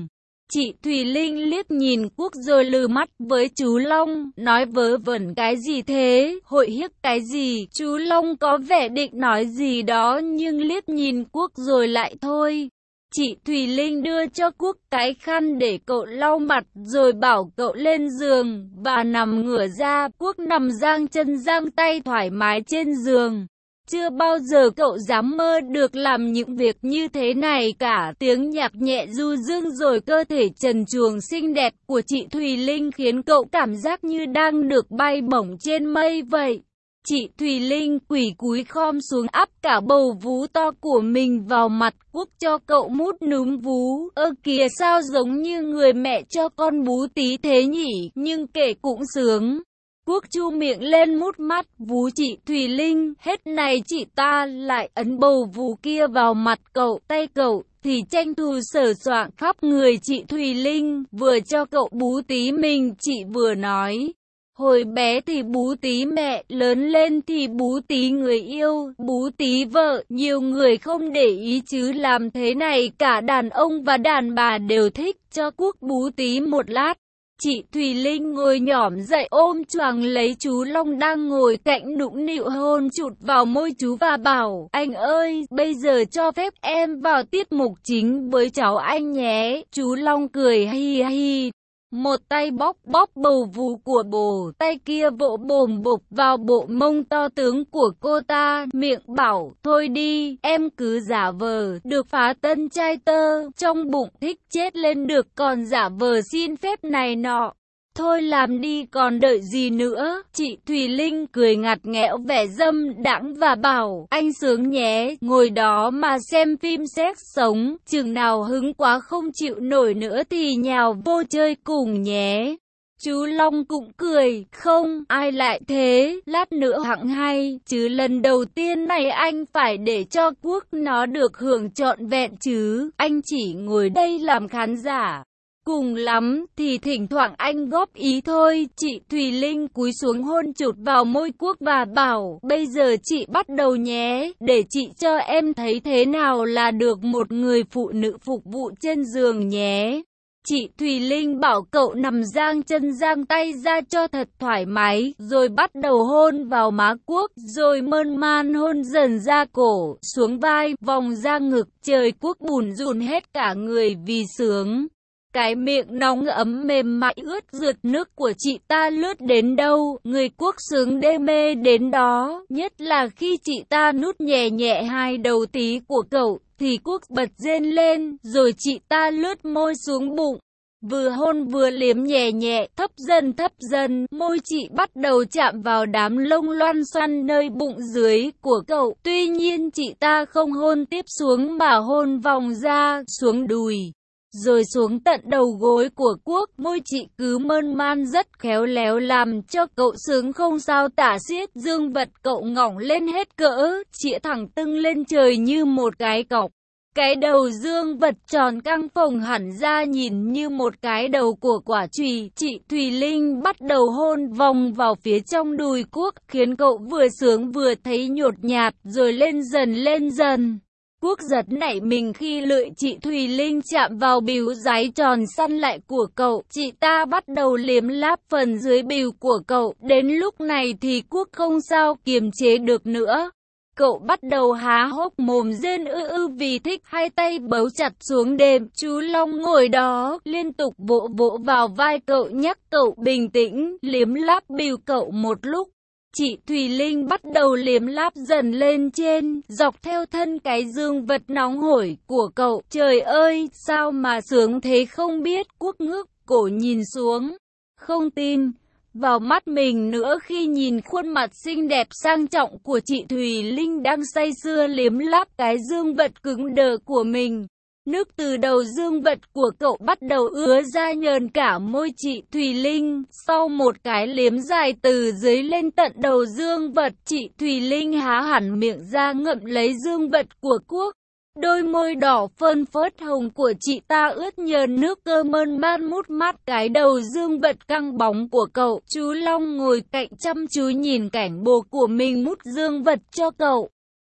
Speaker 1: Chị Thùy Linh liếc nhìn Quốc rồi lừ mắt với chú Long, nói vớ vẩn cái gì thế, hội hiếc cái gì. Chú Long có vẻ định nói gì đó nhưng liếc nhìn Quốc rồi lại thôi. Chị Thùy Linh đưa cho Quốc cái khăn để cậu lau mặt rồi bảo cậu lên giường và nằm ngửa ra. Quốc nằm giang chân giang tay thoải mái trên giường. Chưa bao giờ cậu dám mơ được làm những việc như thế này cả. Tiếng nhạc nhẹ du dương rồi cơ thể trần truồng xinh đẹp của chị Thùy Linh khiến cậu cảm giác như đang được bay bổng trên mây vậy. Chị Thùy Linh quỳ cúi khom xuống áp cả bầu vú to của mình vào mặt Quốc cho cậu mút núm vú. Ơ kìa, sao giống như người mẹ cho con bú tí thế nhỉ, nhưng kể cũng sướng. Quốc chu miệng lên mút mắt vú chị Thùy Linh, hết này chị ta lại ấn bầu vú kia vào mặt cậu, tay cậu thì tranh thủ sờ soạng khắp người chị Thùy Linh, vừa cho cậu bú tí mình, chị vừa nói. Hồi bé thì bú tí mẹ, lớn lên thì bú tí người yêu, bú tí vợ, nhiều người không để ý chứ làm thế này cả đàn ông và đàn bà đều thích, cho Quốc bú tí một lát. Chị Thùy Linh ngồi nhỏm dậy ôm choàng lấy chú Long đang ngồi cạnh nũng nịu hôn chụt vào môi chú và bảo, anh ơi, bây giờ cho phép em vào tiết mục chính với cháu anh nhé. Chú Long cười hi hi. Một tay bóp bóp bầu vú của bồ, tay kia vỗ bồm bộp vào bộ mông to tướng của cô ta, miệng bảo, thôi đi, em cứ giả vờ, được phá tân trai tơ, trong bụng thích chết lên được còn giả vờ xin phép này nọ. Thôi làm đi còn đợi gì nữa. Chị Thùy Linh cười ngặt nghẽo vẻ dâm đãng và bảo, anh sướng nhé, ngồi đó mà xem phim sex sống, chừng nào hứng quá không chịu nổi nữa thì nhào vô chơi cùng nhé. Chú Long cũng cười, không, ai lại thế, lát nữa hẵng hay, chứ lần đầu tiên này anh phải để cho Quốc nó được hưởng trọn vẹn chứ, anh chỉ ngồi đây làm khán giả. Cùng lắm thì thỉnh thoảng anh góp ý thôi. Chị Thùy Linh cúi xuống hôn chụt vào môi Quốc và bảo, bây giờ chị bắt đầu nhé, để chị cho em thấy thế nào là được một người phụ nữ phục vụ trên giường nhé. Chị Thùy Linh bảo cậu nằm giang chân giang tay ra cho thật thoải mái, rồi bắt đầu hôn vào má Quốc, rồi mơn man hôn dần ra cổ, xuống vai, vòng ra ngực. Trời, Quốc bùn rùn hết cả người vì sướng. Cái miệng nóng ấm mềm mại ướt rượt nước của chị ta lướt đến đâu, người Quốc sướng đê mê đến đó, nhất là khi chị ta nút nhẹ nhẹ hai đầu tí của cậu, thì Quốc bật rên lên, rồi chị ta lướt môi xuống bụng. Vừa hôn vừa liếm nhẹ nhẹ, thấp dần thấp dần, môi chị bắt đầu chạm vào đám lông loăn xoăn nơi bụng dưới của cậu. Tuy nhiên chị ta không hôn tiếp xuống mà hôn vòng ra, xuống đùi, rồi xuống tận đầu gối của Quốc. Môi chị cứ mơn man rất khéo léo làm cho cậu sướng không sao tả xiết. Dương vật cậu ngỏng lên hết cỡ, chĩa thẳng tưng lên trời như một cái cọc. Cái đầu dương vật tròn căng phồng hẳn ra nhìn như một cái đầu của quả chùy. Chị Thùy Linh bắt đầu hôn vòng vào phía trong đùi Quốc, khiến cậu vừa sướng vừa thấy nhột nhạt, rồi lên dần lên dần. Quốc giật nảy mình khi lưỡi chị Thùy Linh chạm vào bìu dáy tròn săn lại của cậu. Chị ta bắt đầu liếm láp phần dưới bìu của cậu. Đến lúc này thì Quốc không sao kiềm chế được nữa. Cậu bắt đầu há hốc mồm rên ư ư vì thích, hai tay bấu chặt xuống đệm. Chú Long ngồi đó, liên tục vỗ vỗ vào vai cậu nhắc cậu bình tĩnh, liếm láp bìu cậu một lúc. Chị Thùy Linh bắt đầu liếm láp dần lên trên, dọc theo thân cái dương vật nóng hổi của cậu. Trời ơi, sao mà sướng thế không biết. Quốc ngước cổ nhìn xuống, không tin vào mắt mình nữa khi nhìn khuôn mặt xinh đẹp sang trọng của chị Thùy Linh đang say sưa liếm láp cái dương vật cứng đờ của mình. Nước từ đầu dương vật của cậu bắt đầu ứa ra nhờn cả môi chị Thùy Linh. Sau một cái liếm dài từ dưới lên tận đầu dương vật, chị Thùy Linh há hẳn miệng ra ngậm lấy dương vật của Quốc. Đôi môi đỏ phơn phớt hồng của chị ta ướt nhờn nước cơ mơn man mút mắt cái đầu dương vật căng bóng của cậu. Chú Long ngồi cạnh chăm chú nhìn cảnh bồ của mình mút dương vật cho cậu.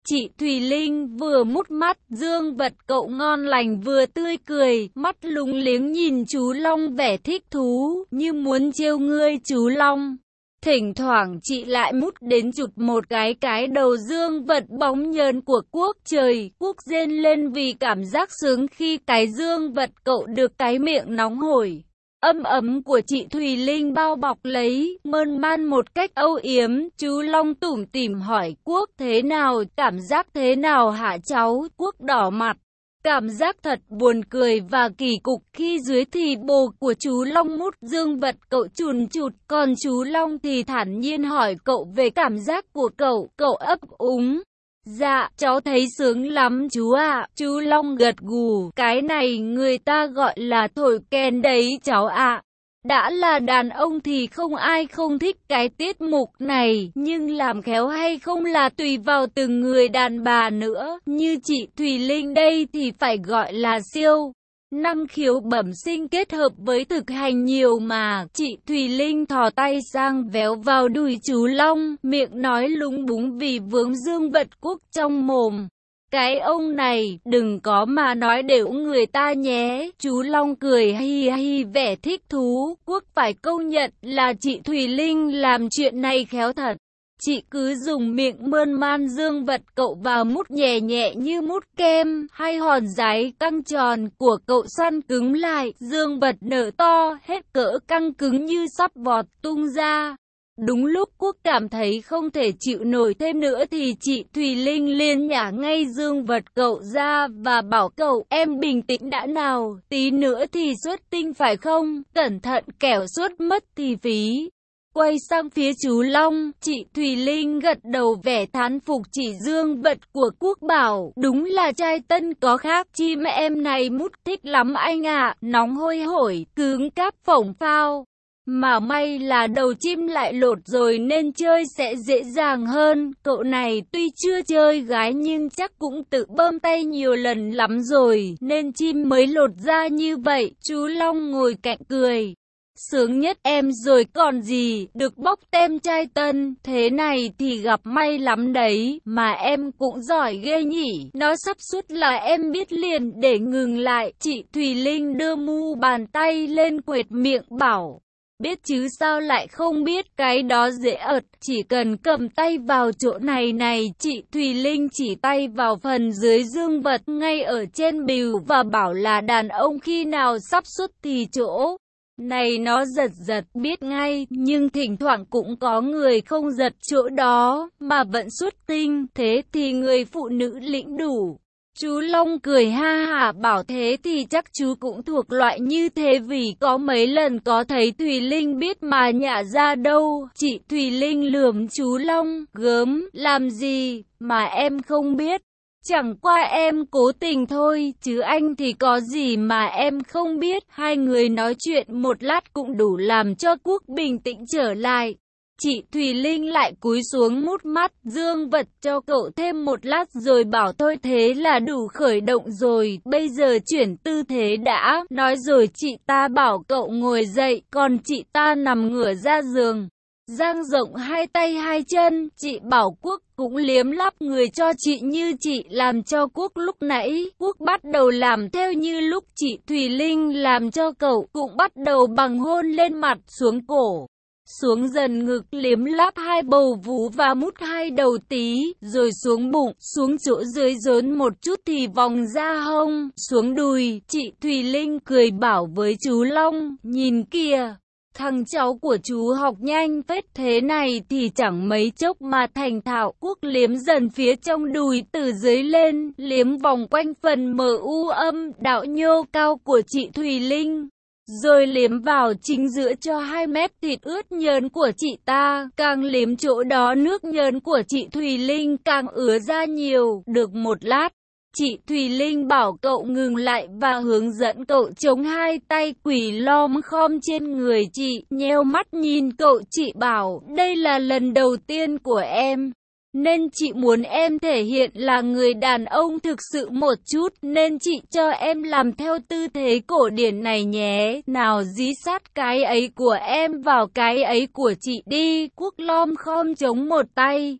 Speaker 1: Chị Thùy Linh vừa mút mắt, Dương Vật Cậu ngon lành vừa tươi cười, mắt lúng liếng nhìn chú Long vẻ thích thú, như muốn trêu ngươi chú Long. Thỉnh thoảng chị lại mút đến chụt một cái cái đầu Dương Vật bóng nhờn của Quốc. Trời, Quốc rên lên vì cảm giác sướng khi cái Dương Vật Cậu được cái miệng nóng hổi ấm ấm của chị Thùy Linh bao bọc lấy, mơn man một cách âu yếm. Chú Long tủm tỉm hỏi Quốc thế nào, cảm giác thế nào hả cháu? Quốc đỏ mặt, cảm giác thật buồn cười và kỳ cục khi dưới thì bồ của chú Long mút Dương Vật Cậu chùn chụt, còn chú Long thì thản nhiên hỏi cậu về cảm giác của cậu. Cậu ấp úng, dạ, cháu thấy sướng lắm chú ạ. Chú Long gật gù, cái này người ta gọi là thổi kèn đấy cháu ạ. Đã là đàn ông thì không ai không thích cái tiết mục này, nhưng làm khéo hay không là tùy vào từng người đàn bà nữa. Như chị Thùy Linh đây thì phải gọi là siêu năng khiếu bẩm sinh kết hợp với thực hành nhiều mà. Chị Thùy Linh thò tay sang véo vào đùi chú Long, miệng nói lúng búng vì vướng Dương Vật Quốc trong mồm. Cái ông này, đừng có mà nói đều người ta nhé. Chú Long cười hi hi vẻ thích thú. Quốc phải công nhận là chị Thùy Linh làm chuyện này khéo thật. Chị cứ dùng miệng mơn man Dương Vật Cậu và mút nhẹ nhẹ như mút kem, hai hòn giấy căng tròn của cậu xoăn cứng lại, Dương Vật nở to, hết cỡ căng cứng như sắp vọt tung ra. Đúng lúc Quốc cảm thấy không thể chịu nổi thêm nữa thì chị Thùy Linh liền nhả ngay Dương Vật Cậu ra và bảo cậu, em bình tĩnh đã nào, tí nữa thì xuất tinh phải không, cẩn thận kẻo xuất mất thì phí. Quay sang phía chú Long, chị Thùy Linh gật đầu vẻ thán phục chỉ Dương Vật của Quốc bảo, đúng là trai tân có khác, chim em này mút thích lắm anh ạ, nóng hôi hổi, cứng cáp phổng phao. Mà may là đầu chim lại lột rồi nên chơi sẽ dễ dàng hơn. Cậu này tuy chưa chơi gái nhưng chắc cũng tự bơm tay nhiều lần lắm rồi, nên chim mới lột ra như vậy. Chú Long ngồi cạnh cười. Sướng nhất em rồi còn gì, được bóc tem trai tân, thế này thì gặp may lắm đấy, mà em cũng giỏi ghê nhỉ. Nói sắp suốt là em biết liền để ngừng lại. Chị Thùy Linh đưa mu bàn tay lên quệt miệng bảo. Biết chứ sao lại không biết, cái đó dễ ợt, chỉ cần cầm tay vào chỗ này này. Chị Thùy Linh chỉ tay vào phần dưới Dương Vật ngay ở trên bìu và bảo là đàn ông khi nào sắp xuất thì chỗ này nó giật giật biết ngay, nhưng thỉnh thoảng cũng có người không giật chỗ đó mà vẫn xuất tinh, thế thì người phụ nữ lĩnh đủ. Chú Long cười ha hả bảo thế thì chắc chú cũng thuộc loại như thế vì có mấy lần có thấy Thùy Linh biết mà nhả ra đâu. Chị Thùy Linh lườm chú Long, gớm, làm gì mà em không biết. Chẳng qua em cố tình thôi, chứ anh thì có gì mà em không biết. Hai người nói chuyện một lát cũng đủ làm cho Quốc bình tĩnh trở lại. Chị Thùy Linh lại cúi xuống mút mắt Dương Vật cho cậu thêm một lát rồi bảo thôi thế là đủ khởi động rồi, bây giờ chuyển tư thế đã. Nói rồi chị ta bảo cậu ngồi dậy, còn chị ta nằm ngửa ra giường, dang rộng hai tay hai chân. Chị bảo Quốc cũng liếm lắp người cho chị như chị làm cho Quốc lúc nãy. Quốc bắt đầu làm theo như lúc chị Thùy Linh làm cho cậu, cũng bắt đầu bằng hôn lên mặt, xuống cổ, xuống dần ngực, liếm láp hai bầu vú và mút hai đầu tí, rồi xuống bụng, xuống chỗ dưới rốn một chút thì vòng ra hông, xuống đùi. Chị Thùy Linh cười bảo với chú Long, nhìn kìa, thằng cháu của chú học nhanh phết, thế này thì chẳng mấy chốc mà thành thạo. Quốc liếm dần phía trong đùi từ dưới lên, liếm vòng quanh phần mờ u âm đạo nhô cao của chị Thùy Linh, rồi liếm vào chính giữa cho hai mép thịt ướt nhờn của chị ta. Càng liếm chỗ đó nước nhờn của chị Thùy Linh càng ứa ra nhiều. Được một lát, chị Thùy Linh bảo cậu ngừng lại và hướng dẫn cậu chống hai tay quỳ lom khom trên người chị. Nheo mắt nhìn cậu, chị bảo, đây là lần đầu tiên của em, nên chị muốn em thể hiện là người đàn ông thực sự một chút, nên chị cho em làm theo tư thế cổ điển này nhé. Nào dí sát cái ấy của em vào cái ấy của chị đi. Quốc lom khom chống một tay,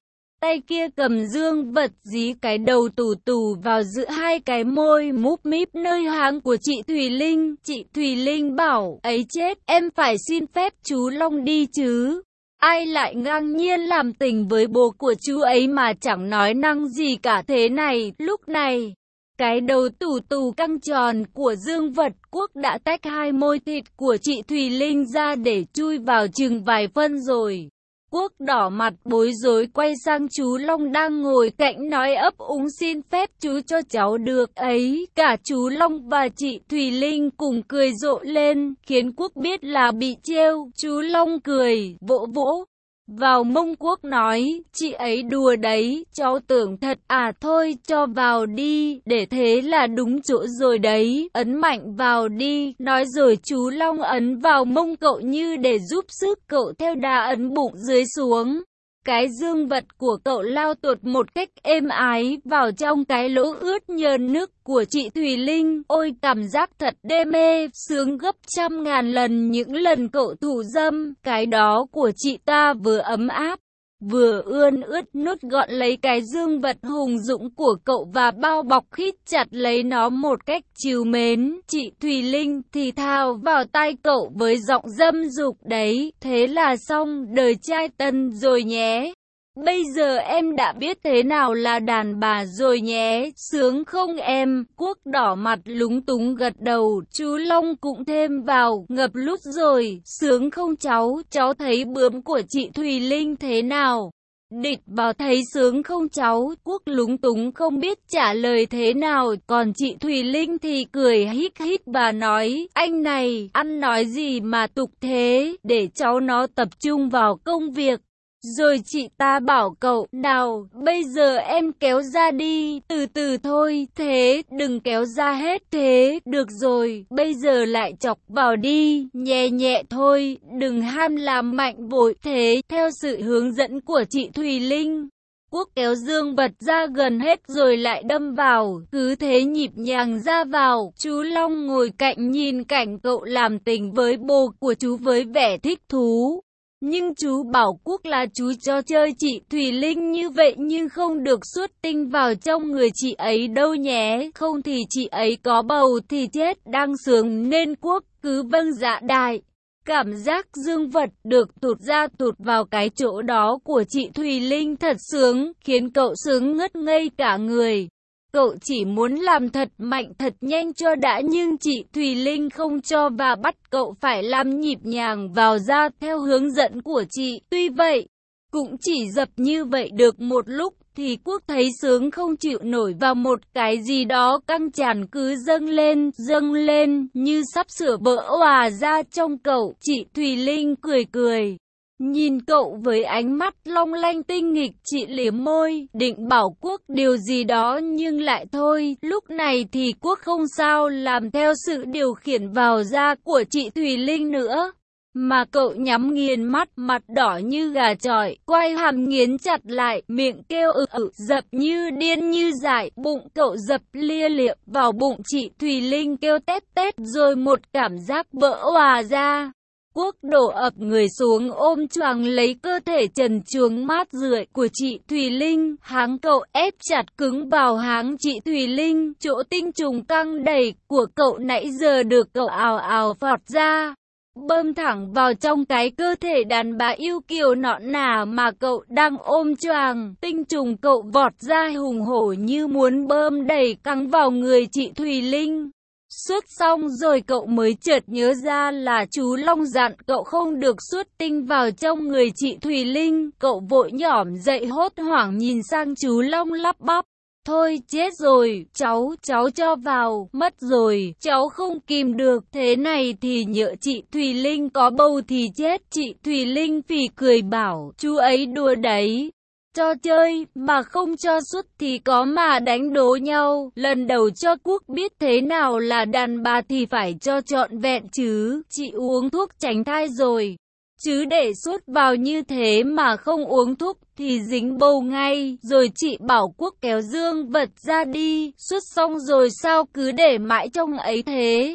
Speaker 1: tay kia cầm dương vật dí cái đầu tù tù vào giữa hai cái môi múp míp nơi háng của chị Thùy Linh. Chị Thùy Linh bảo, ấy chết, em phải xin phép chú Long đi chứ. Ai lại ngang nhiên làm tình với bố của chú ấy mà chẳng nói năng gì cả thế này. Lúc này, cái đầu tù tù căng tròn của Dương Vật Quốc đã tách hai môi thịt của chị Thùy Linh ra để chui vào chừng vài phân rồi. Quốc đỏ mặt bối rối quay sang chú Long đang ngồi cạnh nói ấp úng xin phép chú cho cháu được ấy. Cả chú Long và chị Thùy Linh cùng cười rộ lên, khiến Quốc biết là bị trêu. Chú Long cười, vỗ vỗ vào mông Quốc nói, chị ấy đùa đấy, cháu tưởng thật à, thôi cho vào đi, để thế là đúng chỗ rồi đấy, ấn mạnh vào đi. Nói rồi chú Long ấn vào mông cậu như để giúp sức cậu theo đà ấn bụng dưới xuống. Cái dương vật của cậu lao tuột một cách êm ái vào trong cái lỗ ướt nhờn nước của chị Thùy Linh. Ôi cảm giác thật đê mê, sướng gấp trăm ngàn lần những lần cậu thủ dâm. Cái đó của chị ta vừa ấm áp, vừa ươn ướt nút gọn lấy cái dương vật hùng dũng của cậu và bao bọc khít chặt lấy nó một cách trìu mến. Chị Thùy Linh thì thào vào tai cậu với giọng dâm dục, đấy, thế là xong đời trai tân rồi nhé. Bây giờ em đã biết thế nào là đàn bà rồi nhé, sướng không em? Quốc đỏ mặt lúng túng gật đầu, chú Long cũng thêm vào, ngập lút rồi, sướng không cháu? Cháu thấy bướm của chị Thùy Linh thế nào? Địch bảo thấy sướng không cháu? Quốc lúng túng không biết trả lời thế nào, còn chị Thùy Linh thì cười hít hít và nói, anh này, ăn nói gì mà tục thế, để cháu nó tập trung vào công việc. Rồi chị ta bảo cậu, nào, bây giờ em kéo ra đi, từ từ thôi, thế, đừng kéo ra hết thế, được rồi, bây giờ lại chọc vào đi, nhẹ nhẹ thôi, đừng ham làm mạnh vội thế, theo sự hướng dẫn của chị Thùy Linh. Quốc kéo dương vật ra gần hết rồi lại đâm vào, cứ thế nhịp nhàng ra vào. Chú Long ngồi cạnh nhìn cảnh cậu làm tình với bồ của chú với vẻ thích thú. Nhưng chú bảo Quốc là chú cho chơi chị Thùy Linh như vậy nhưng không được xuất tinh vào trong người chị ấy đâu nhé, không thì chị ấy có bầu thì chết đang sướng nên Quốc cứ vâng dạ đại. Cảm giác dương vật được tụt ra tụt vào cái chỗ đó của chị Thùy Linh thật sướng, khiến cậu sướng ngất ngây cả người. Cậu chỉ muốn làm thật mạnh thật nhanh cho đã nhưng chị Thùy Linh không cho và bắt cậu phải làm nhịp nhàng vào ra theo hướng dẫn của chị. Tuy vậy, cũng chỉ dập như vậy được một lúc thì Quốc thấy sướng không chịu nổi và một cái gì đó căng tràn cứ dâng lên, dâng lên như sắp sửa vỡ òa ra trong cậu. Chị Thùy Linh cười cười, nhìn cậu với ánh mắt long lanh tinh nghịch, chị liếm môi, định bảo Quốc điều gì đó nhưng lại thôi. Lúc này thì Quốc không sao làm theo sự điều khiển vào da của chị Thùy Linh nữa, mà cậu nhắm nghiền mắt, mặt đỏ như gà chọi, quay hàm nghiến chặt lại, miệng kêu ự ự, dập như điên như dại, bụng cậu dập lia lịa vào bụng chị Thùy Linh kêu tét tét, rồi một cảm giác vỡ òa ra. Quốc đổ ập người xuống ôm choàng lấy cơ thể trần truồng mát rượi của chị Thùy Linh, háng cậu ép chặt cứng vào háng chị Thùy Linh, chỗ tinh trùng căng đầy của cậu nãy giờ được cậu ào ào phọt ra, bơm thẳng vào trong cái cơ thể đàn bà yêu kiều nõn nà mà cậu đang ôm choàng. Tinh trùng cậu vọt ra hùng hổ như muốn bơm đầy căng vào người chị Thùy Linh. Suốt xong rồi cậu mới chợt nhớ ra là chú Long dặn cậu không được xuất tinh vào trong người chị Thùy Linh. Cậu vội nhỏm dậy hốt hoảng nhìn sang chú Long lắp bắp, thôi chết rồi, cháu, cháu cho vào, mất rồi, cháu không kìm được, thế này thì nhỡ chị Thùy Linh có bầu thì chết. Chị Thùy Linh phì cười bảo, chú ấy đùa đấy, cho chơi, mà không cho xuất thì có mà đánh đố nhau. Lần đầu cho Quốc biết thế nào là đàn bà thì phải cho trọn vẹn chứ. Chị uống thuốc tránh thai rồi, chứ để xuất vào như thế mà không uống thuốc thì dính bầu ngay. Rồi chị bảo Quốc kéo dương vật ra đi, xuất xong rồi sao cứ để mãi trong ấy thế.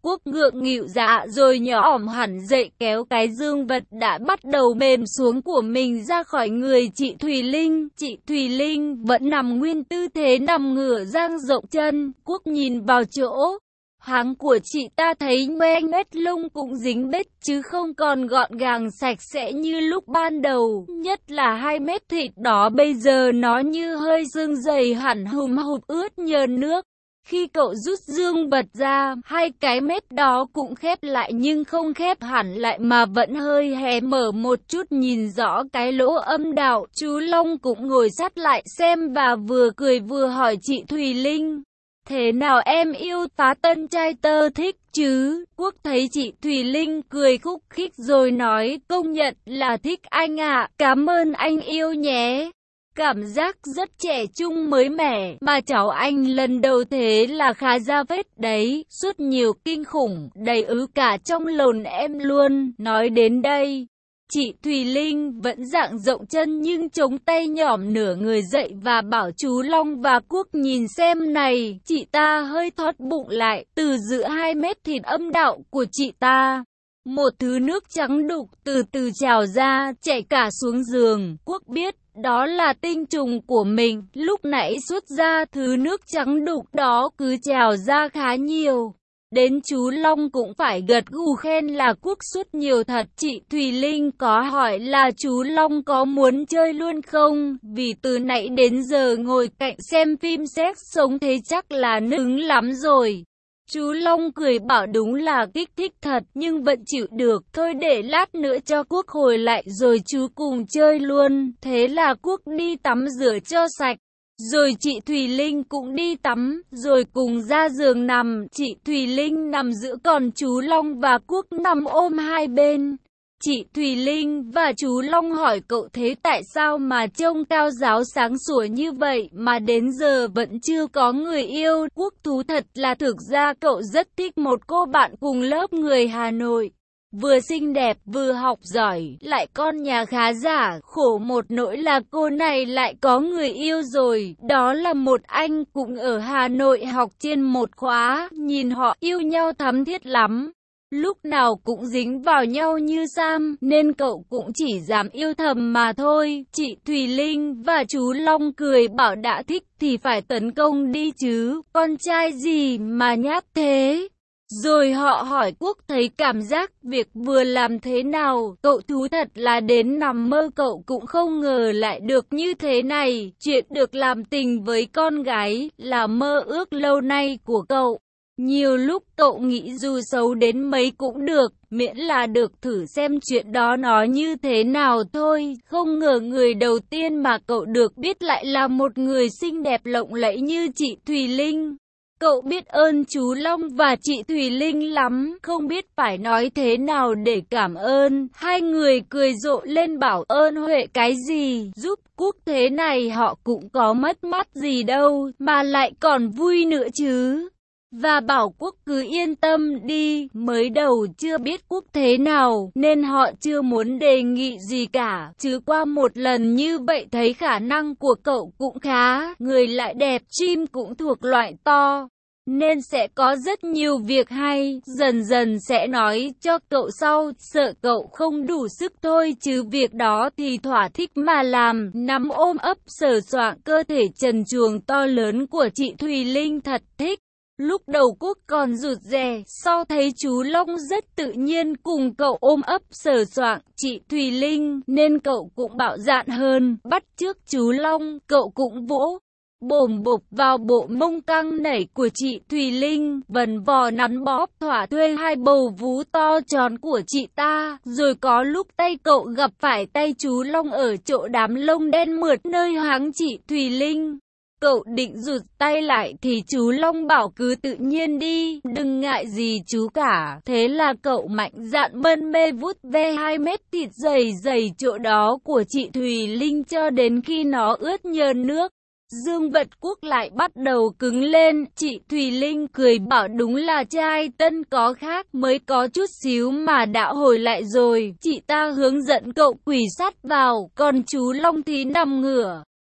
Speaker 1: Quốc ngượng nghịu dạ rồi nhỏ ỏm hẳn dậy kéo cái dương vật đã bắt đầu mềm xuống của mình ra khỏi người chị Thùy Linh. Chị Thùy Linh vẫn nằm nguyên tư thế nằm ngửa dang rộng chân. Quốc nhìn vào chỗ háng của chị ta thấy ngoe ngoét lông cũng dính bết chứ không còn gọn gàng sạch sẽ như lúc ban đầu. Nhất là hai mét thịt đó bây giờ nó như hơi xương dày hẳn hùm hụp ướt nhờn nước. Khi cậu rút dương vật ra, hai cái mép đó cũng khép lại nhưng không khép hẳn lại mà vẫn hơi hé mở một chút nhìn rõ cái lỗ âm đạo. Chú Long cũng ngồi sát lại xem và vừa cười vừa hỏi chị Thùy Linh. Thế nào em yêu tá tân trai tơ thích chứ? Quốc thấy chị Thùy Linh cười khúc khích rồi nói công nhận là thích anh ạ, cảm ơn anh yêu nhé. Cảm giác rất trẻ trung mới mẻ, mà cháu anh lần đầu thế là khá ra vết đấy, suốt nhiều kinh khủng, đầy ứ cả trong lồn em luôn. Nói đến đây, chị Thùy Linh vẫn dạng rộng chân nhưng chống tay nhỏm nửa người dậy và bảo chú Long và Quốc nhìn xem này. Chị ta hơi thót bụng lại, từ giữa hai mét thịt âm đạo của chị ta, một thứ nước trắng đục từ từ trào ra, chảy cả xuống giường. Quốc biết đó là tinh trùng của mình, lúc nãy xuất ra thứ nước trắng đục đó cứ trào ra khá nhiều. Đến chú Long cũng phải gật gù khen là Quốc xuất nhiều thật. Chị Thùy Linh có hỏi là chú Long có muốn chơi luôn không, vì từ nãy đến giờ ngồi cạnh xem phim sex sống thế chắc là nứng lắm rồi. Chú Long cười bảo đúng là kích thích thật nhưng vẫn chịu được, thôi để lát nữa cho Quốc hồi lại rồi chú cùng chơi luôn. Thế là Quốc đi tắm rửa cho sạch, rồi chị Thùy Linh cũng đi tắm, rồi cùng ra giường nằm. Chị Thùy Linh nằm giữa còn chú Long và Quốc nằm ôm hai bên. Chị Thùy Linh và chú Long hỏi cậu thế tại sao mà trông cao giáo sáng sủa như vậy mà đến giờ vẫn chưa có người yêu. Quốc thú thật là thực ra cậu rất thích một cô bạn cùng lớp người Hà Nội. Vừa xinh đẹp vừa học giỏi, lại con nhà khá giả, khổ một nỗi là cô này lại có người yêu rồi. Đó là một anh cũng ở Hà Nội học trên một khóa, nhìn họ yêu nhau thắm thiết lắm. Lúc nào cũng dính vào nhau như Sam, nên cậu cũng chỉ dám yêu thầm mà thôi. Chị Thùy Linh và chú Long cười bảo đã thích thì phải tấn công đi chứ, con trai gì mà nhát thế. Rồi họ hỏi Quốc thấy cảm giác việc vừa làm thế nào. Cậu thú thật là đến nằm mơ cậu cũng không ngờ lại được như thế này. Chuyện được làm tình với con gái là mơ ước lâu nay của cậu. Nhiều lúc cậu nghĩ dù xấu đến mấy cũng được, miễn là được thử xem chuyện đó nó như thế nào thôi. Không ngờ người đầu tiên mà cậu được biết lại là một người xinh đẹp lộng lẫy như chị Thùy Linh. Cậu biết ơn chú Long và chị Thùy Linh lắm, không biết phải nói thế nào để cảm ơn. Hai người cười rộ lên bảo ơn Huệ cái gì, giúp Quốc thế này họ cũng có mất mát gì đâu, mà lại còn vui nữa chứ. Và bảo Quốc cứ yên tâm đi, mới đầu chưa biết Quốc thế nào, nên họ chưa muốn đề nghị gì cả, chứ qua một lần như vậy thấy khả năng của cậu cũng khá, người lại đẹp, chim cũng thuộc loại to, nên sẽ có rất nhiều việc hay, dần dần sẽ nói cho cậu sau, sợ cậu không đủ sức thôi chứ việc đó thì thỏa thích mà làm. Nắm ôm ấp sờ soạng cơ thể trần truồng to lớn của chị Thùy Linh thật thích. Lúc đầu Quốc còn rụt rè, sau thấy chú Long rất tự nhiên cùng cậu ôm ấp sờ soạng chị Thùy Linh, nên cậu cũng bạo dạn hơn, bắt chước chú Long, cậu cũng vỗ bồm bộp vào bộ mông căng nảy của chị Thùy Linh, vần vò nắn bóp thỏa thuê hai bầu vú to tròn của chị ta, rồi có lúc tay cậu gặp phải tay chú Long ở chỗ đám lông đen mượt nơi háng chị Thùy Linh. Cậu định rụt tay lại thì chú Long bảo cứ tự nhiên đi, đừng ngại gì chú cả. Thế là cậu mạnh dạn mân mê vút ve hai mét thịt dày dày chỗ đó của chị Thùy Linh cho đến khi nó ướt nhờn nước. Dương vật Quốc lại bắt đầu cứng lên, chị Thùy Linh cười bảo đúng là trai tân có khác, mới có chút xíu mà đã hồi lại rồi. Chị ta hướng dẫn cậu quỳ sát vào, còn chú Long thì nằm ngửa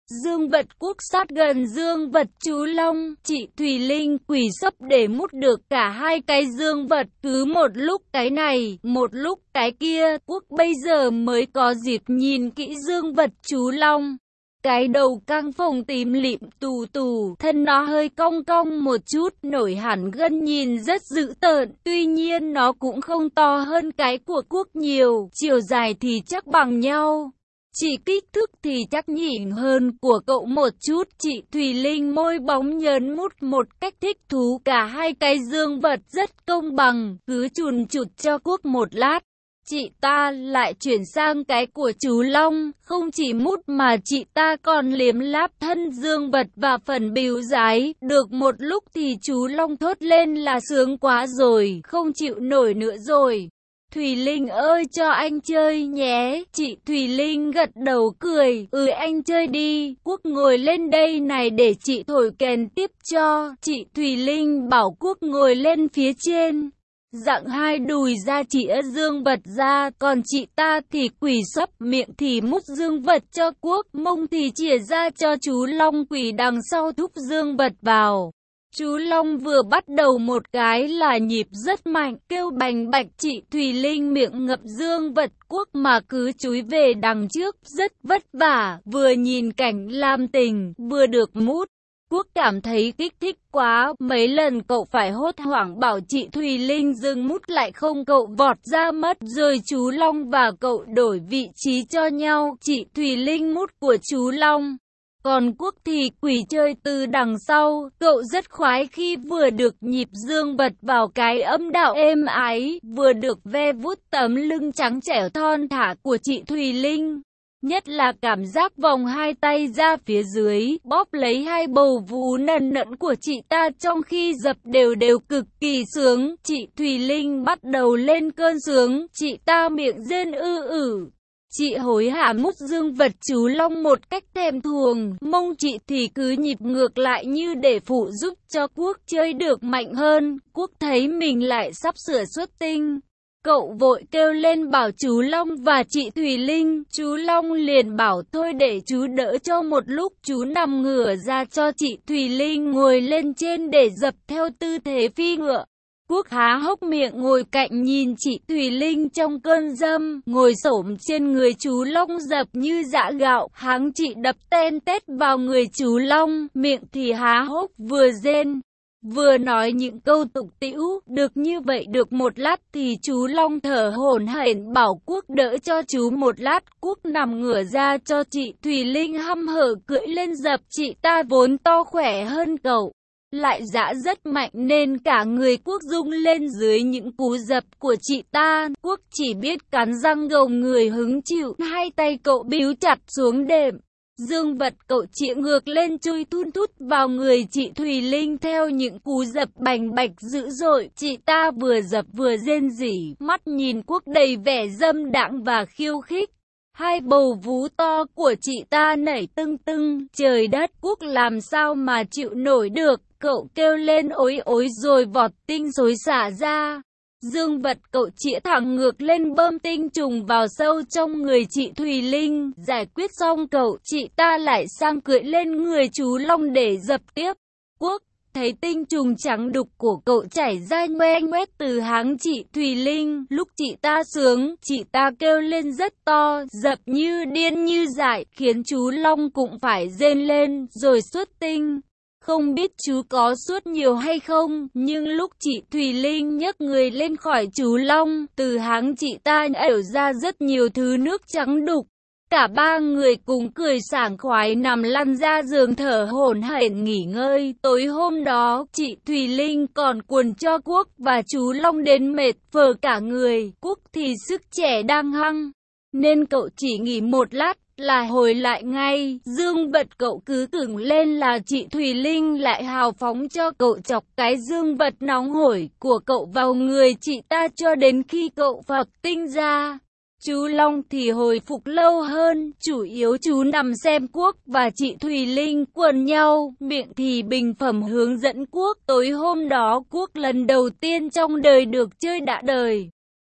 Speaker 1: Dương Vật Quốc sát gần Dương Vật chú Long, chị Thùy Linh quỳ sấp để mút được cả hai cái dương vật, cứ một lúc cái này, một lúc cái kia, Quốc bây giờ mới có dịp nhìn kỹ Dương Vật chú Long. Cái đầu căng phồng tím lịm tù tù, thân nó hơi cong cong một chút, nổi hẳn gân nhìn rất dữ tợn, tuy nhiên nó cũng không to hơn cái của Quốc nhiều, chiều dài thì chắc bằng nhau. Chỉ kích thước thì chắc nhỉnh hơn của cậu một chút. Chị Thùy Linh môi bóng nhớn mút một cách thích thú cả hai cái dương vật rất công bằng, cứ chùn chụt cho Quốc một lát. Chị ta lại chuyển sang cái của chú Long, không chỉ mút mà chị ta còn liếm láp thân dương vật và phần bìu dái. Được một lúc thì chú Long thốt lên là sướng quá rồi, không chịu nổi nữa rồi. Thùy Linh ơi, cho anh chơi nhé. Chị Thùy Linh gật đầu cười, ừ anh chơi đi. Quốc ngồi lên đây này để chị thổi kèn tiếp cho. Chị Thùy Linh bảo Quốc ngồi lên phía trên, dặng hai đùi ra chĩa dương vật ra, còn chị ta thì quỳ sấp, miệng thì mút dương vật cho Quốc, mông thì chìa ra cho chú Long quỳ đằng sau thúc dương vật vào. Chú Long vừa bắt đầu một cái là nhịp rất mạnh, kêu bành bạch. Chị Thùy Linh miệng ngậm dương vật Quốc mà cứ chúi về đằng trước, rất vất vả, vừa nhìn cảnh làm tình, vừa được mút. Quốc cảm thấy kích thích quá, mấy lần cậu phải hốt hoảng bảo chị Thùy Linh dừng mút lại không cậu vọt ra mất, rồi chú Long và cậu đổi vị trí cho nhau, chị Thùy Linh mút của chú Long. Còn Quốc thì quỳ chơi từ đằng sau, cậu rất khoái khi vừa được nhịp dương vật vào cái âm đạo êm ái, vừa được ve vuốt tấm lưng trắng trẻo thon thả của chị Thùy Linh. Nhất là cảm giác vòng hai tay ra phía dưới, bóp lấy hai bầu vú nần nẫn của chị ta trong khi dập đều đều cực kỳ sướng. Chị Thùy Linh bắt đầu lên cơn sướng, chị ta miệng rên ư ử. Chị hối hả mút dương vật chú Long một cách thèm thuồng, mông chị thì cứ nhịp ngược lại như để phụ giúp cho Quốc chơi được mạnh hơn. Quốc thấy mình lại sắp sửa xuất tinh, cậu vội kêu lên bảo chú Long và chị Thùy Linh. Chú Long liền bảo thôi để chú đỡ cho một lúc, chú nằm ngửa ra cho chị Thùy Linh ngồi lên trên để dập theo tư thế phi ngựa. Quốc há hốc miệng ngồi cạnh nhìn chị Thùy Linh trong cơn dâm, ngồi xổm trên người chú Long dập như giã gạo, háng chị đập ten tét vào người chú Long, miệng thì há hốc vừa rên, vừa nói những câu tục tĩu. Được như vậy được một lát thì chú Long thở hổn hển bảo Quốc đỡ cho chú một lát. Quốc nằm ngửa ra cho chị Thùy Linh hăm hở cưỡi lên dập, chị ta vốn to khỏe hơn cậu, lại dã rất mạnh nên cả người Quốc rung lên dưới những cú dập của chị ta. Quốc chỉ biết cắn răng gồng người hứng chịu, hai tay cậu bíu chặt xuống đệm. Dương vật cậu chĩa ngược lên chui thun thút vào người chị Thùy Linh theo những cú dập bành bạch dữ dội. Chị ta vừa dập vừa rên rỉ, mắt nhìn Quốc đầy vẻ dâm đãng và khiêu khích. Hai bầu vú to của chị ta nảy tưng tưng, trời đất, Quốc làm sao mà chịu nổi được. Cậu kêu lên ối ối rồi vọt tinh xối xả ra. Dương vật cậu chĩa thẳng ngược lên bơm tinh trùng vào sâu trong người chị Thùy Linh. Giải quyết xong cậu, chị ta lại sang cưỡi lên người chú Long để dập tiếp. Quốc thấy tinh trùng trắng đục của cậu chảy ra nhoe nhoét từ háng chị Thùy Linh. Lúc chị ta sướng, chị ta kêu lên rất to, dập như điên như dại, khiến chú Long cũng phải rên lên, rồi xuất tinh. Không biết chú có suốt nhiều hay không, nhưng lúc chị Thùy Linh nhấc người lên khỏi chú Long, từ háng chị ta ẻo ra rất nhiều thứ nước trắng đục. Cả ba người cùng cười sảng khoái nằm lăn ra giường thở hổn hển nghỉ ngơi. Tối hôm đó, chị Thùy Linh còn cuồn cho Quốc và chú Long đến mệt phờ cả người. Quốc thì sức trẻ đang hăng, nên cậu chỉ nghỉ một lát là hồi lại ngay. Dương vật cậu cứ cứng lên là chị Thùy Linh lại hào phóng cho cậu chọc cái dương vật nóng hổi của cậu vào người chị ta cho đến khi cậu phập tinh ra. Chú Long thì hồi phục lâu hơn, chủ yếu chú nằm xem Quốc và chị Thùy Linh quần nhau, miệng thì bình phẩm hướng dẫn Quốc. Tối hôm đó Quốc lần đầu tiên trong đời được chơi đã đời.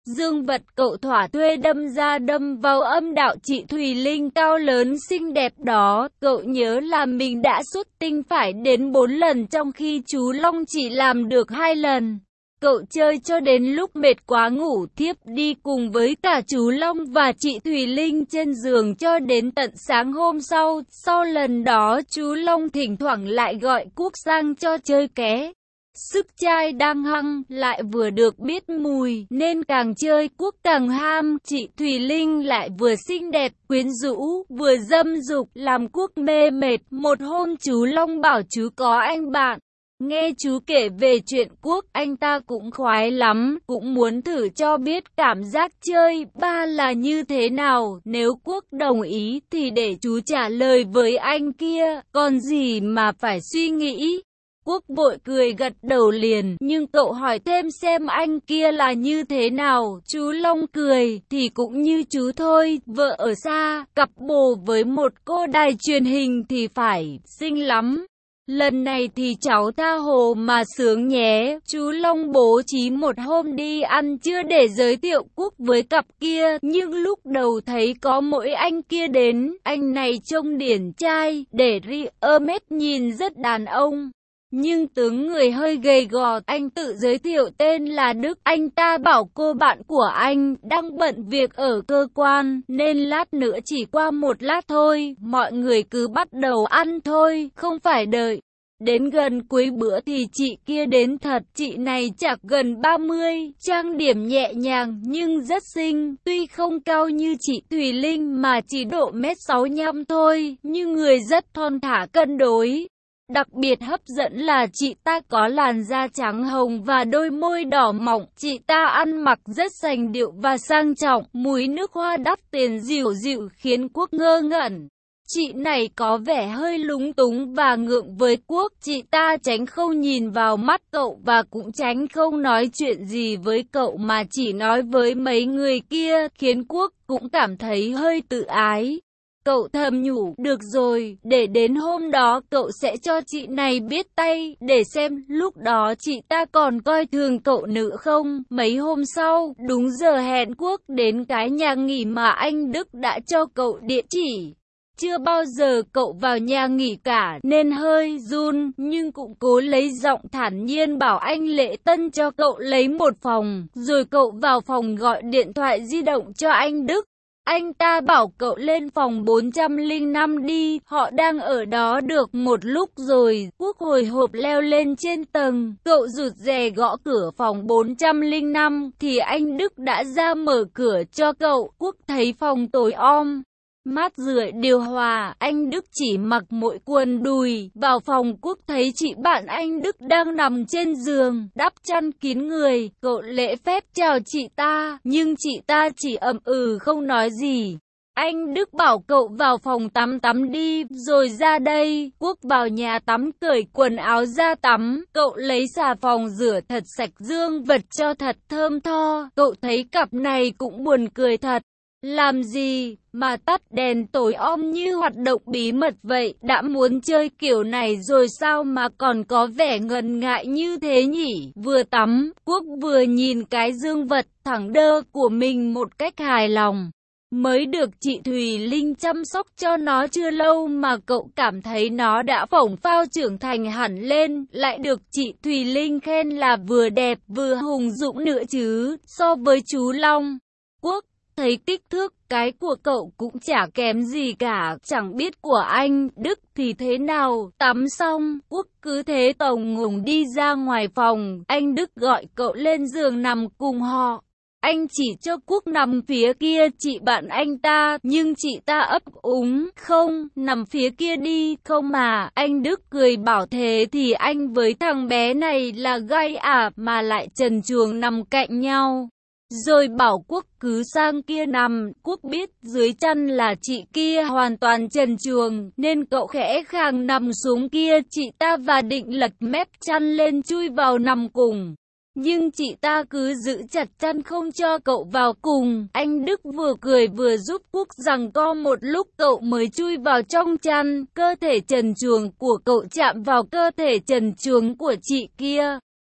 Speaker 1: Dương vật cậu thỏa thuê đâm ra đâm vào âm đạo chị Thùy Linh cao lớn xinh đẹp đó. Cậu nhớ là mình đã xuất tinh phải đến bốn lần trong khi chú Long chỉ làm được hai lần. Cậu chơi cho đến lúc mệt quá ngủ thiếp đi cùng với cả chú Long và chị Thùy Linh trên giường cho đến tận sáng hôm sau. Sau lần đó chú Long thỉnh thoảng lại gọi Quốc sang cho chơi ké. Sức trai đang hăng, lại vừa được biết mùi, nên càng chơi Quốc càng ham. Chị Thùy Linh lại vừa xinh đẹp, quyến rũ, vừa dâm dục, làm Quốc mê mệt. Một hôm chú Long bảo chú có anh bạn. Nghe chú kể về chuyện Quốc, anh ta cũng khoái lắm, cũng muốn thử cho biết cảm giác chơi ba là như thế nào. Nếu Quốc đồng ý thì để chú trả lời với anh kia, còn gì mà phải suy nghĩ. Quốc vội cười gật đầu liền, nhưng cậu hỏi thêm xem anh kia là như thế nào. Chú Long cười, thì cũng như chú thôi, vợ ở xa, cặp bồ với một cô đài truyền hình thì phải, xinh lắm. Lần này thì cháu tha hồ mà sướng nhé. Chú Long bố trí một hôm đi ăn trưa để giới thiệu Quốc với cặp kia, nhưng lúc đầu thấy có mỗi anh kia đến. Anh này trông điển trai, để ri ơ mét nhìn rất đàn ông, nhưng tướng người hơi gầy gò. Anh tự giới thiệu tên là Đức. Anh ta bảo cô bạn của anh đang bận việc ở cơ quan, nên lát nữa chỉ qua một lát thôi, mọi người cứ bắt đầu ăn thôi, không phải đợi. Đến gần cuối bữa thì chị kia đến thật. Chị này chắc gần ba mươi, trang điểm nhẹ nhàng nhưng rất xinh. Tuy không cao như chị Thùy Linh mà chỉ độ mét sáu nhăm thôi, nhưng người rất thon thả cân đối. Đặc biệt hấp dẫn là chị ta có làn da trắng hồng và đôi môi đỏ mọng. Chị ta ăn mặc rất sành điệu và sang trọng, mùi nước hoa đắt tiền dịu dịu khiến Quốc ngơ ngẩn. Chị này có vẻ hơi lúng túng và ngượng với Quốc. Chị ta tránh không nhìn vào mắt cậu và cũng tránh không nói chuyện gì với cậu mà chỉ nói với mấy người kia, khiến Quốc cũng cảm thấy hơi tự ái. Cậu thầm nhủ, được rồi, để đến hôm đó cậu sẽ cho chị này biết tay, để xem lúc đó chị ta còn coi thường cậu nữa không. Mấy hôm sau, đúng giờ hẹn Quốc đến cái nhà nghỉ mà anh Đức đã cho cậu địa chỉ. Chưa bao giờ cậu vào nhà nghỉ cả nên hơi run, nhưng cũng cố lấy giọng thản nhiên bảo anh lễ tân cho cậu lấy một phòng. Rồi cậu vào phòng gọi điện thoại di động cho anh Đức. Anh ta bảo cậu lên phòng bốn trăm lẻ năm đi, họ đang ở đó được một lúc rồi. Quốc hồi hộp leo lên trên tầng, cậu rụt rè gõ cửa phòng bốn trăm lẻ năm thì anh Đức đã ra mở cửa cho cậu. Quốc thấy phòng tối om, mát rượi điều hòa, anh Đức chỉ mặc mỗi quần đùi. Vào phòng Quốc thấy chị bạn anh Đức đang nằm trên giường, đắp chăn kín người. Cậu lễ phép chào chị ta, nhưng chị ta chỉ ậm ừ không nói gì. Anh Đức bảo cậu vào phòng tắm tắm đi, rồi ra đây. Quốc vào nhà tắm cởi quần áo ra tắm, cậu lấy xà phòng rửa thật sạch dương vật cho thật thơm tho. Cậu thấy cặp này cũng buồn cười thật. Làm gì mà tắt đèn tối om như hoạt động bí mật vậy? Đã muốn chơi kiểu này rồi sao mà còn có vẻ ngần ngại như thế nhỉ? Vừa tắm, Quốc vừa nhìn cái dương vật thẳng đơ của mình một cách hài lòng. Mới được chị Thùy Linh chăm sóc cho nó chưa lâu mà cậu cảm thấy nó đã phổng phao trưởng thành hẳn lên, lại được chị Thùy Linh khen là vừa đẹp vừa hùng dũng nữa chứ. So với chú Long, Quốc thấy kích thước cái của cậu cũng chả kém gì cả, chẳng biết của anh Đức thì thế nào. Tắm xong, Quốc cứ thế tồng ngùng đi ra ngoài phòng. Anh Đức gọi cậu lên giường nằm cùng họ. Anh chỉ cho Quốc nằm phía kia chị bạn anh ta, nhưng chị ta ấp úng, không, nằm phía kia đi, không mà. Anh Đức cười bảo thế thì anh với thằng bé này là gay à, mà lại trần truồng nằm cạnh nhau. Rồi bảo Quốc cứ sang kia nằm. Quốc biết dưới chăn là chị kia hoàn toàn trần truồng, nên cậu khẽ khàng nằm xuống kia chị ta và định lật mép chăn lên chui vào nằm cùng. Nhưng chị ta cứ giữ chặt chăn không cho cậu vào cùng. Anh Đức vừa cười vừa giúp Quốc giằng co một lúc cậu mới chui vào trong chăn. Cơ thể trần truồng của cậu chạm vào cơ thể trần truồng của chị kia.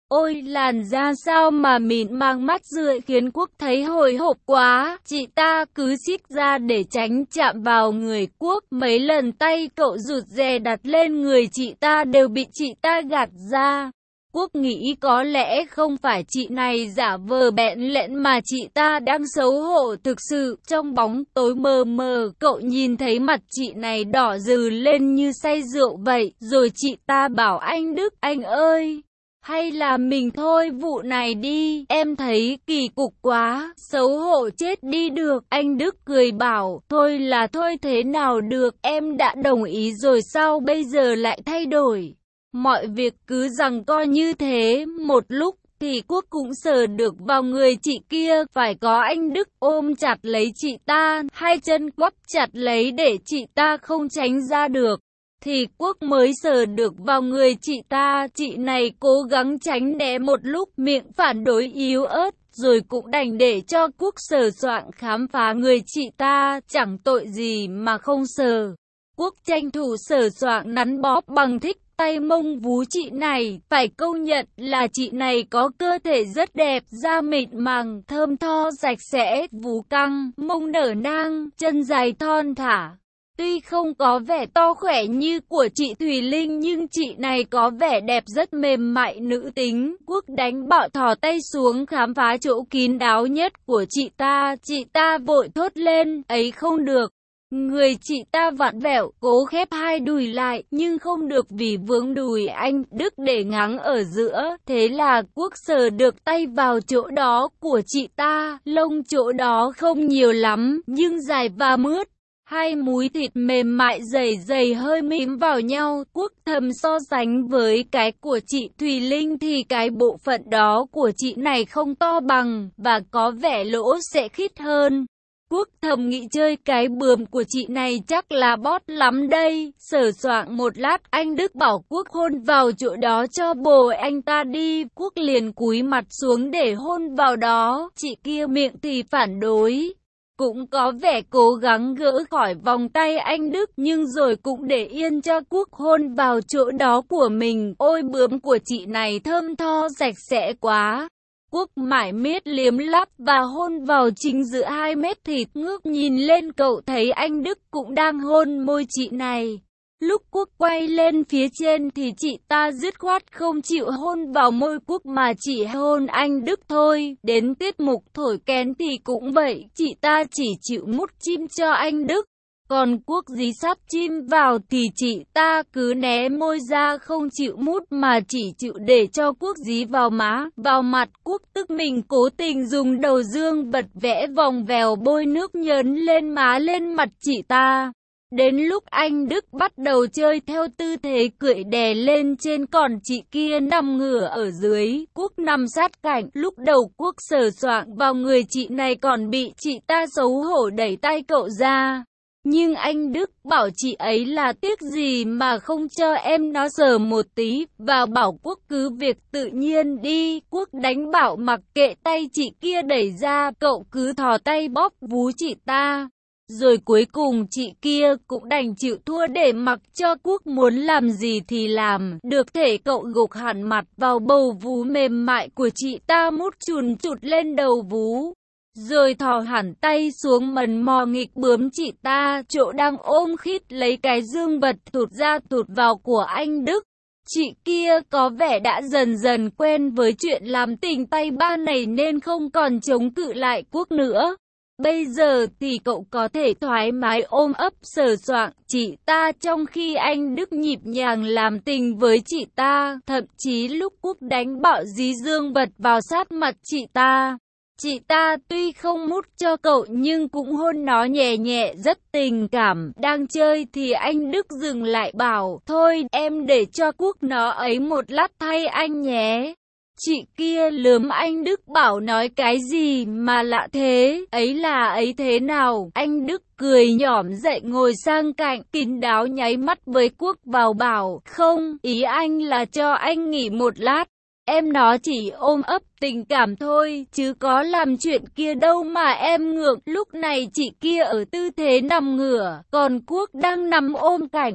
Speaker 1: Ôi làn da sao mà mịn màng mắt rượi khiến Quốc thấy hồi hộp quá. Chị ta cứ xích ra để tránh chạm vào người Quốc. Mấy lần tay cậu rụt rè đặt lên người chị ta đều bị chị ta gạt ra. Quốc nghĩ có lẽ không phải chị này giả vờ bẽn lẽn mà chị ta đang xấu hổ thực sự. Trong bóng tối mờ mờ, cậu nhìn thấy mặt chị này đỏ rừ lên như say rượu vậy. Rồi chị ta bảo anh Đức, anh ơi, hay là mình thôi vụ này đi, em thấy kỳ cục quá, xấu hổ chết đi được. Anh Đức cười bảo, thôi là thôi thế nào được, em đã đồng ý rồi sao bây giờ lại thay đổi. Mọi việc cứ giằng co như thế, một lúc thì Quốc cũng sờ được vào người chị kia, phải có anh Đức ôm chặt lấy chị ta, hai chân quắp chặt lấy để chị ta không tránh ra được. Thì Quốc mới sờ được vào người chị ta, chị này cố gắng tránh né một lúc, miệng phản đối yếu ớt, rồi cũng đành để cho Quốc sờ soạng khám phá người chị ta, chẳng tội gì mà không sờ. Quốc tranh thủ sờ soạng nắn bóp bằng thích tay mông vú chị này, phải công nhận là chị này có cơ thể rất đẹp, da mịn màng, thơm tho sạch sẽ, vú căng, mông nở nang, chân dài thon thả. Tuy không có vẻ to khỏe như của chị Thùy Linh nhưng chị này có vẻ đẹp rất mềm mại nữ tính. Quốc đánh bạo thò tay xuống khám phá chỗ kín đáo nhất của chị ta. Chị ta vội thốt lên, ấy không được. Người chị ta vặn vẹo, cố khép hai đùi lại, nhưng không được vì vướng đùi anh Đức để ngáng ở giữa. Thế là Quốc sờ được tay vào chỗ đó của chị ta, lông chỗ đó không nhiều lắm, nhưng dài và mướt. Hai múi thịt mềm mại dày dày hơi mím vào nhau. Quốc thầm so sánh với cái của chị Thùy Linh thì cái bộ phận đó của chị này không to bằng, và có vẻ lỗ sẽ khít hơn. Quốc thầm nghĩ chơi cái bườm của chị này chắc là bót lắm đây. Sờ soạng một lát, anh Đức bảo Quốc hôn vào chỗ đó cho bồ anh ta đi. Quốc liền cúi mặt xuống để hôn vào đó. Chị kia miệng thì phản đối, cũng có vẻ cố gắng gỡ khỏi vòng tay anh Đức, nhưng rồi cũng để yên cho Quốc hôn vào chỗ đó của mình. Ôi bướm của chị này thơm tho sạch sẽ quá. Quốc mải miết liếm lắp và hôn vào chính giữa hai mét thịt, ngước nhìn lên cậu thấy anh Đức cũng đang hôn môi chị này. Lúc Quốc quay lên phía trên thì chị ta dứt khoát không chịu hôn vào môi Quốc mà chỉ hôn anh Đức thôi. Đến tiết mục thổi kèn thì cũng vậy, chị ta chỉ chịu mút chim cho anh Đức. Còn Quốc dí sắp chim vào thì chị ta cứ né môi ra không chịu mút mà chỉ chịu để cho Quốc dí vào má, vào mặt. Quốc tức mình cố tình dùng đầu dương vật vẽ vòng vèo bôi nước nhớn lên má lên mặt chị ta. Đến lúc anh Đức bắt đầu chơi theo tư thế cưỡi đè lên trên còn chị kia nằm ngửa ở dưới, Quốc nằm sát cạnh. Lúc đầu Quốc sờ soạng vào người chị này còn bị chị ta xấu hổ đẩy tay cậu ra. Nhưng anh Đức bảo chị ấy là tiếc gì mà không cho em nó sờ một tí, và bảo Quốc cứ việc tự nhiên đi. Quốc đánh bảo mặc kệ tay chị kia đẩy ra, cậu cứ thò tay bóp vú chị ta. Rồi cuối cùng chị kia cũng đành chịu thua để mặc cho Quốc muốn làm gì thì làm. Được thể cậu gục hẳn mặt vào bầu vú mềm mại của chị ta, mút chùn chụt lên đầu vú. Rồi thò hẳn tay xuống mần mò nghịch bướm chị ta, chỗ đang ôm khít lấy cái dương vật thụt ra thụt vào của anh Đức. Chị kia có vẻ đã dần dần quen với chuyện làm tình tay ba này nên không còn chống cự lại Quốc nữa. Bây giờ thì cậu có thể thoải mái ôm ấp sờ soạng chị ta trong khi anh Đức nhịp nhàng làm tình với chị ta. Thậm chí lúc Quốc đánh bạo dí dương vật vào sát mặt chị ta, chị ta tuy không mút cho cậu nhưng cũng hôn nó nhẹ nhẹ rất tình cảm. Đang chơi thì anh Đức dừng lại bảo, thôi em để cho Quốc nó ấy một lát thay anh nhé. Chị kia lườm anh Đức bảo nói cái gì mà lạ thế, ấy là ấy thế nào. Anh Đức cười nhỏm dậy ngồi sang cạnh, kín đáo nháy mắt với Quốc vào bảo, không, ý anh là cho anh nghỉ một lát. Em nó chỉ ôm ấp tình cảm thôi, chứ có làm chuyện kia đâu mà em ngượng. Lúc này chị kia ở tư thế nằm ngửa, còn Quốc đang nằm ôm cạnh.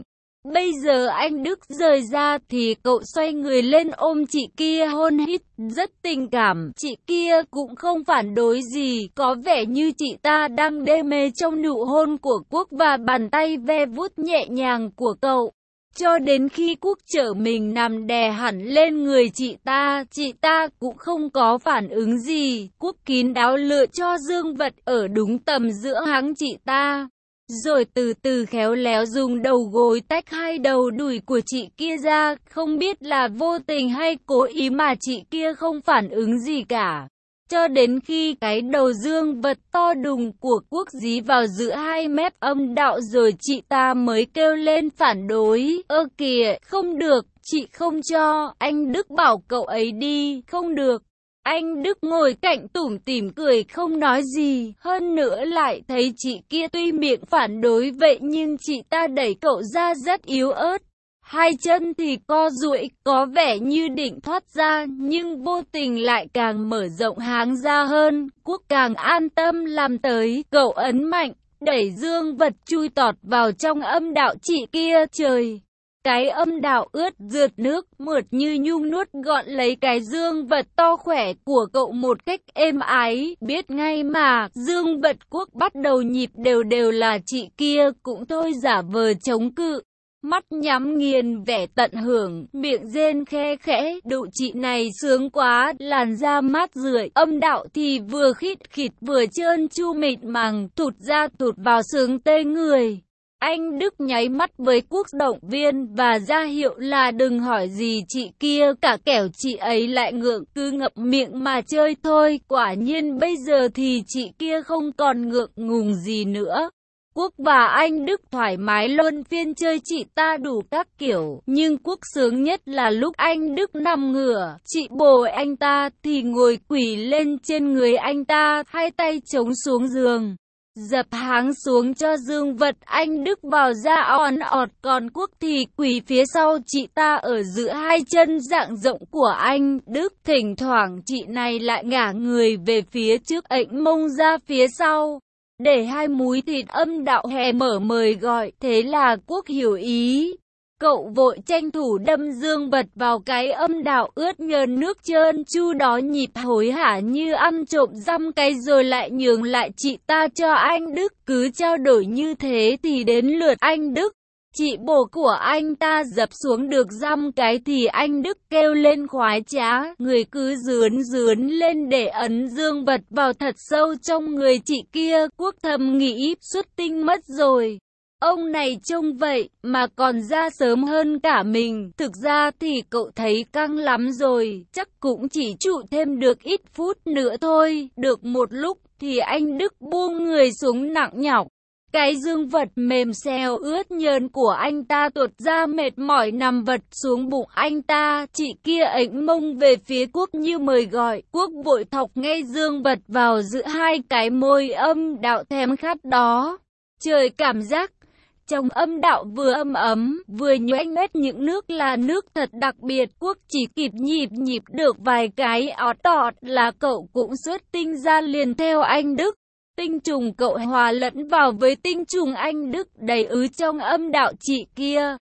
Speaker 1: Bây giờ anh Đức rời ra thì cậu xoay người lên ôm chị kia hôn hít, rất tình cảm. Chị kia cũng không phản đối gì, có vẻ như chị ta đang đê mê trong nụ hôn của Quốc và bàn tay ve vuốt nhẹ nhàng của cậu. Cho đến khi Quốc trở mình nằm đè hẳn lên người chị ta, chị ta cũng không có phản ứng gì. Quốc kín đáo lựa cho dương vật ở đúng tầm giữa háng chị ta, rồi từ từ khéo léo dùng đầu gối tách hai đầu đùi của chị kia ra, không biết là vô tình hay cố ý mà chị kia không phản ứng gì cả. Cho đến khi cái đầu dương vật to đùng của Quốc dí vào giữa hai mép âm đạo rồi chị ta mới kêu lên phản đối. Ơ kìa, không được, chị không cho, anh Đức bảo cậu ấy đi, không được. Anh Đức ngồi cạnh tủm tỉm cười không nói gì, hơn nữa lại thấy chị kia tuy miệng phản đối vậy nhưng chị ta đẩy cậu ra rất yếu ớt. Hai chân thì co duỗi, có vẻ như định thoát ra, nhưng vô tình lại càng mở rộng háng ra hơn. Quốc càng an tâm làm tới, cậu ấn mạnh, đẩy dương vật chui tọt vào trong âm đạo chị kia. Trời! Cái âm đạo ướt rượt nước, mượt như nhung nuốt gọn lấy cái dương vật to khỏe của cậu một cách êm ái. Biết ngay mà, dương vật Quốc bắt đầu nhịp đều đều là chị kia cũng thôi giả vờ chống cự. Mắt nhắm nghiền vẻ tận hưởng, miệng rên khe khẽ, đụ chị này sướng quá, làn da mát rượi, âm đạo thì vừa khít khịt vừa trơn chu mịn màng, thụt ra thụt vào sướng tê người. Anh Đức nháy mắt với Quốc động viên và ra hiệu là đừng hỏi gì chị kia cả, kẻo chị ấy lại ngượng, cứ ngậm miệng mà chơi thôi. Quả nhiên bây giờ thì chị kia không còn ngượng ngùng gì nữa. Quốc và anh Đức thoải mái luân phiên chơi chị ta đủ các kiểu, nhưng Quốc sướng nhất là lúc anh Đức nằm ngửa, chị bồ anh ta thì ngồi quỳ lên trên người anh ta, hai tay chống xuống giường, dập háng xuống cho dương vật anh Đức vào ra on ọt, còn Quốc thì quỳ phía sau chị ta ở giữa hai chân dạng rộng của anh Đức. Thỉnh thoảng chị này lại ngả người về phía trước ệnh mông ra phía sau, để hai múi thịt âm đạo hé mở mời gọi. Thế là Quốc hiểu ý, cậu vội tranh thủ đâm dương vật vào cái âm đạo ướt nhờn nước trơn chu đó, nhịp hối hả như ăn trộm dăm cái rồi lại nhường lại chị ta cho anh Đức. Cứ trao đổi như thế thì đến lượt anh Đức. Chị bồ của anh ta dập xuống được dăm cái thì anh Đức kêu lên khoái trá, người cứ dướn dướn lên để ấn dương vật vào thật sâu trong người chị kia. Quốc thầm nghĩ, xuất tinh mất rồi. Ông này trông vậy mà còn ra sớm hơn cả mình. Thực ra thì cậu thấy căng lắm rồi, chắc cũng chỉ trụ thêm được ít phút nữa thôi. Được một lúc thì anh Đức buông người xuống nặng nhọc. Cái dương vật mềm xèo ướt nhờn của anh ta tuột ra mệt mỏi nằm vật xuống bụng anh ta. Chị kia ếnh mông về phía Quốc như mời gọi. Quốc vội thọc ngay dương vật vào giữa hai cái môi âm đạo thèm khát đó. Trời, cảm giác trong âm đạo vừa ấm ấm, vừa nhoẻn hết những nước là nước thật đặc biệt. Quốc chỉ kịp nhịp nhịp được vài cái ọt tọt là cậu cũng xuất tinh ra liền theo anh Đức. Tinh trùng cậu hòa lẫn vào với tinh trùng anh Đức đầy ứ trong âm đạo chị kia.